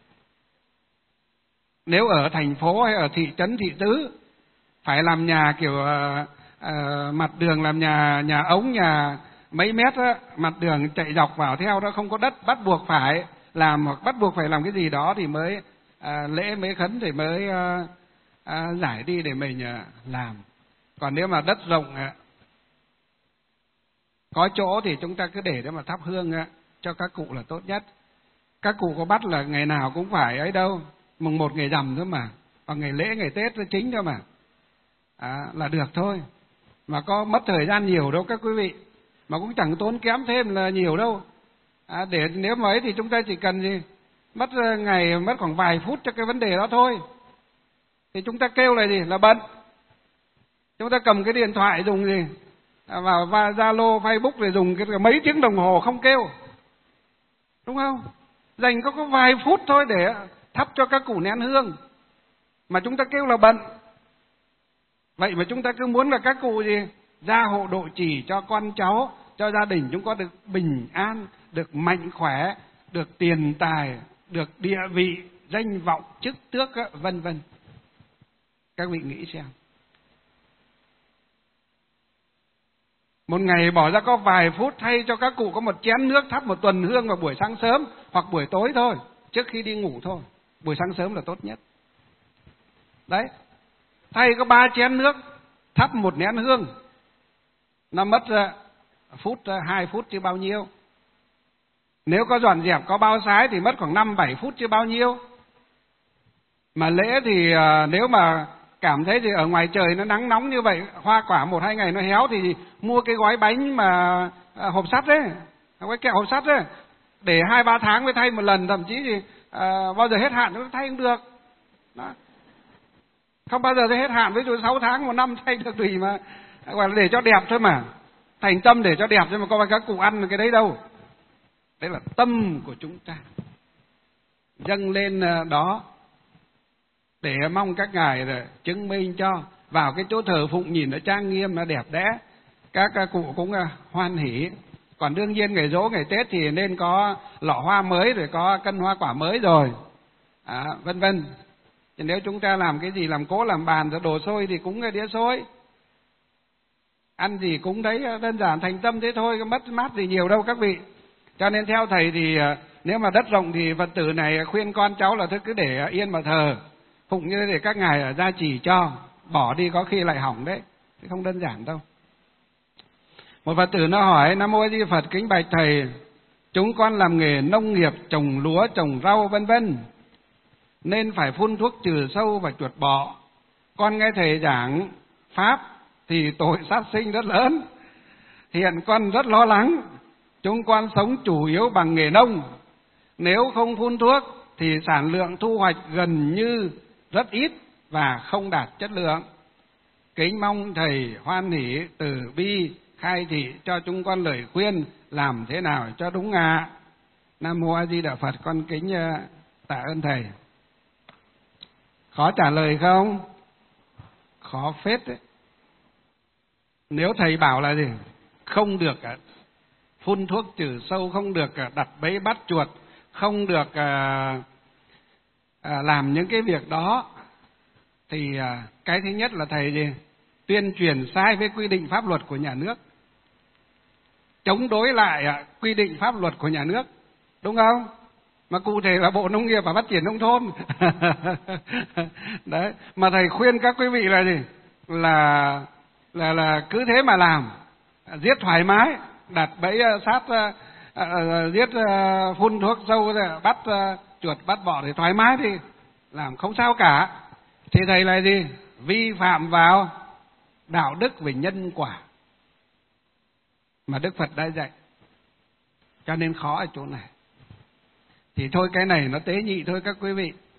Nếu ở thành phố hay ở thị trấn thị tứ phải làm nhà kiểu mặt đường làm nhà ống, nhà mấy mét á, mặt đường chạy dọc vào theo đó, không có đất, bắt buộc phải làm hoặc bắt buộc phải làm cái gì đó thì mới lễ mới khấn thì mới giải đi để mình làm. Còn nếu mà đất rộng có chỗ thì chúng ta cứ để đó mà thắp hương cho các cụ là tốt nhất. Các cụ có bắt là ngày nào cũng phải ấy đâu, mùng 1 ngày rằm thôi mà, hoặc ngày lễ ngày Tết nó chính thôi mà, là được thôi. Mà có mất thời gian nhiều đâu các quý vị, mà cũng chẳng tốn kém thêm là nhiều đâu. Để nếu mà ấy thì chúng ta chỉ cần gì mất ngày, mất khoảng vài phút cho cái vấn đề đó thôi. Thì chúng ta kêu là gì? Là bận. Chúng ta cầm cái điện thoại dùng gì vào Zalo, Facebook để dùng cái mấy tiếng đồng hồ không kêu, đúng không? Dành có vài phút thôi để thắp cho các cụ nén hương mà chúng ta kêu là bận. Vậy mà chúng ta cứ muốn là các cụ gì gia hộ độ trì cho con cháu, cho gia đình chúng có được bình an, được mạnh khỏe, được tiền tài, được địa vị, danh vọng, chức tước, vân vân. Các vị nghĩ xem. Một ngày bỏ ra có vài phút thay cho các cụ có một chén nước, thắp một tuần hương vào buổi sáng sớm hoặc buổi tối thôi, trước khi đi ngủ thôi. Buổi sáng sớm là tốt nhất. Đấy, thay có 3 chén nước, thắp một nén hương, nó mất 2 phút chứ bao nhiêu. Nếu có dọn dẹp, có bao sái thì mất khoảng 5-7 phút chứ bao nhiêu. Mà lễ thì nếu mà cảm thấy thì ở ngoài trời nó nắng nóng như vậy, hoa quả 1-2 ngày nó héo thì mua cái gói bánh mà hộp sắt đấy, gói kẹo hộp sắt đấy, để 2-3 tháng mới thay một lần, thậm chí thì bao giờ hết hạn nó thay cũng được. Đó. Không bao giờ thấy hết hạn, với 6 tháng 1 năm thay được tùy mà, gọi là để cho đẹp thôi mà, thành tâm để cho đẹp thôi mà, có phải các cụ ăn cái đấy đâu. Đấy là tâm của chúng ta dâng lên đó để mong các ngài chứng minh cho. Vào cái chỗ thờ phụng nhìn nó trang nghiêm, nó đẹp đẽ, các cụ cũng hoan hỉ. Còn đương nhiên ngày giỗ ngày Tết thì nên có lọ hoa mới, rồi có cân hoa quả mới rồi, vân vân. Thì nếu chúng ta làm cái gì, làm cỗ làm bàn rồi đồ xôi thì cúng cái đĩa xôi, ăn gì cúng đấy, đơn giản thành tâm thế thôi, có mất mát gì nhiều đâu các vị. Cho nên theo thầy thì nếu mà đất rộng thì Phật tử này khuyên con cháu là thôi cứ để yên mà thờ phụng như thế để các ngài gia trì cho, bỏ đi có khi lại hỏng đấy, chứ không đơn giản đâu. Một Phật tử nó hỏi: Nam mô A Di Phật, kính bạch thầy, chúng con làm nghề nông nghiệp, trồng lúa, trồng rau vân vân, nên phải phun thuốc trừ sâu và chuột bọ. Con nghe thầy giảng pháp thì tội sát sinh rất lớn. Hiện con rất lo lắng. Chúng con sống chủ yếu bằng nghề nông, nếu không phun thuốc thì sản lượng thu hoạch gần như rất ít và không đạt chất lượng. Kính mong thầy hoan hỷ từ bi khai thị cho chúng con lời khuyên làm thế nào cho đúng ạ. Nam mô A Di Đà Phật. Con kính tạ ơn thầy. Khó trả lời không? Khó phết đấy. Nếu thầy bảo là gì? Không được phun thuốc trừ sâu, không được đặt bẫy bắt chuột, không được làm những cái việc đó, thì cái thứ nhất là thầy gì? Tuyên truyền sai với quy định pháp luật của nhà nước, chống đối lại quy định pháp luật của nhà nước, đúng không? Mà cụ thể là Bộ Nông nghiệp và Phát triển Nông thôn. Đấy, mà thầy khuyên các quý vị là gì? Là cứ thế mà làm, giết thoải mái, đặt bẫy sát, giết phun thuốc sâu, bắt chuột bắt bọ thì thoải mái thì làm không sao cả. Thì thầy là gì? Vi phạm vào đạo đức về nhân quả mà Đức Phật đã dạy. Cho nên khó ở chỗ này. Thì thôi cái này nó tế nhị thôi các quý vị.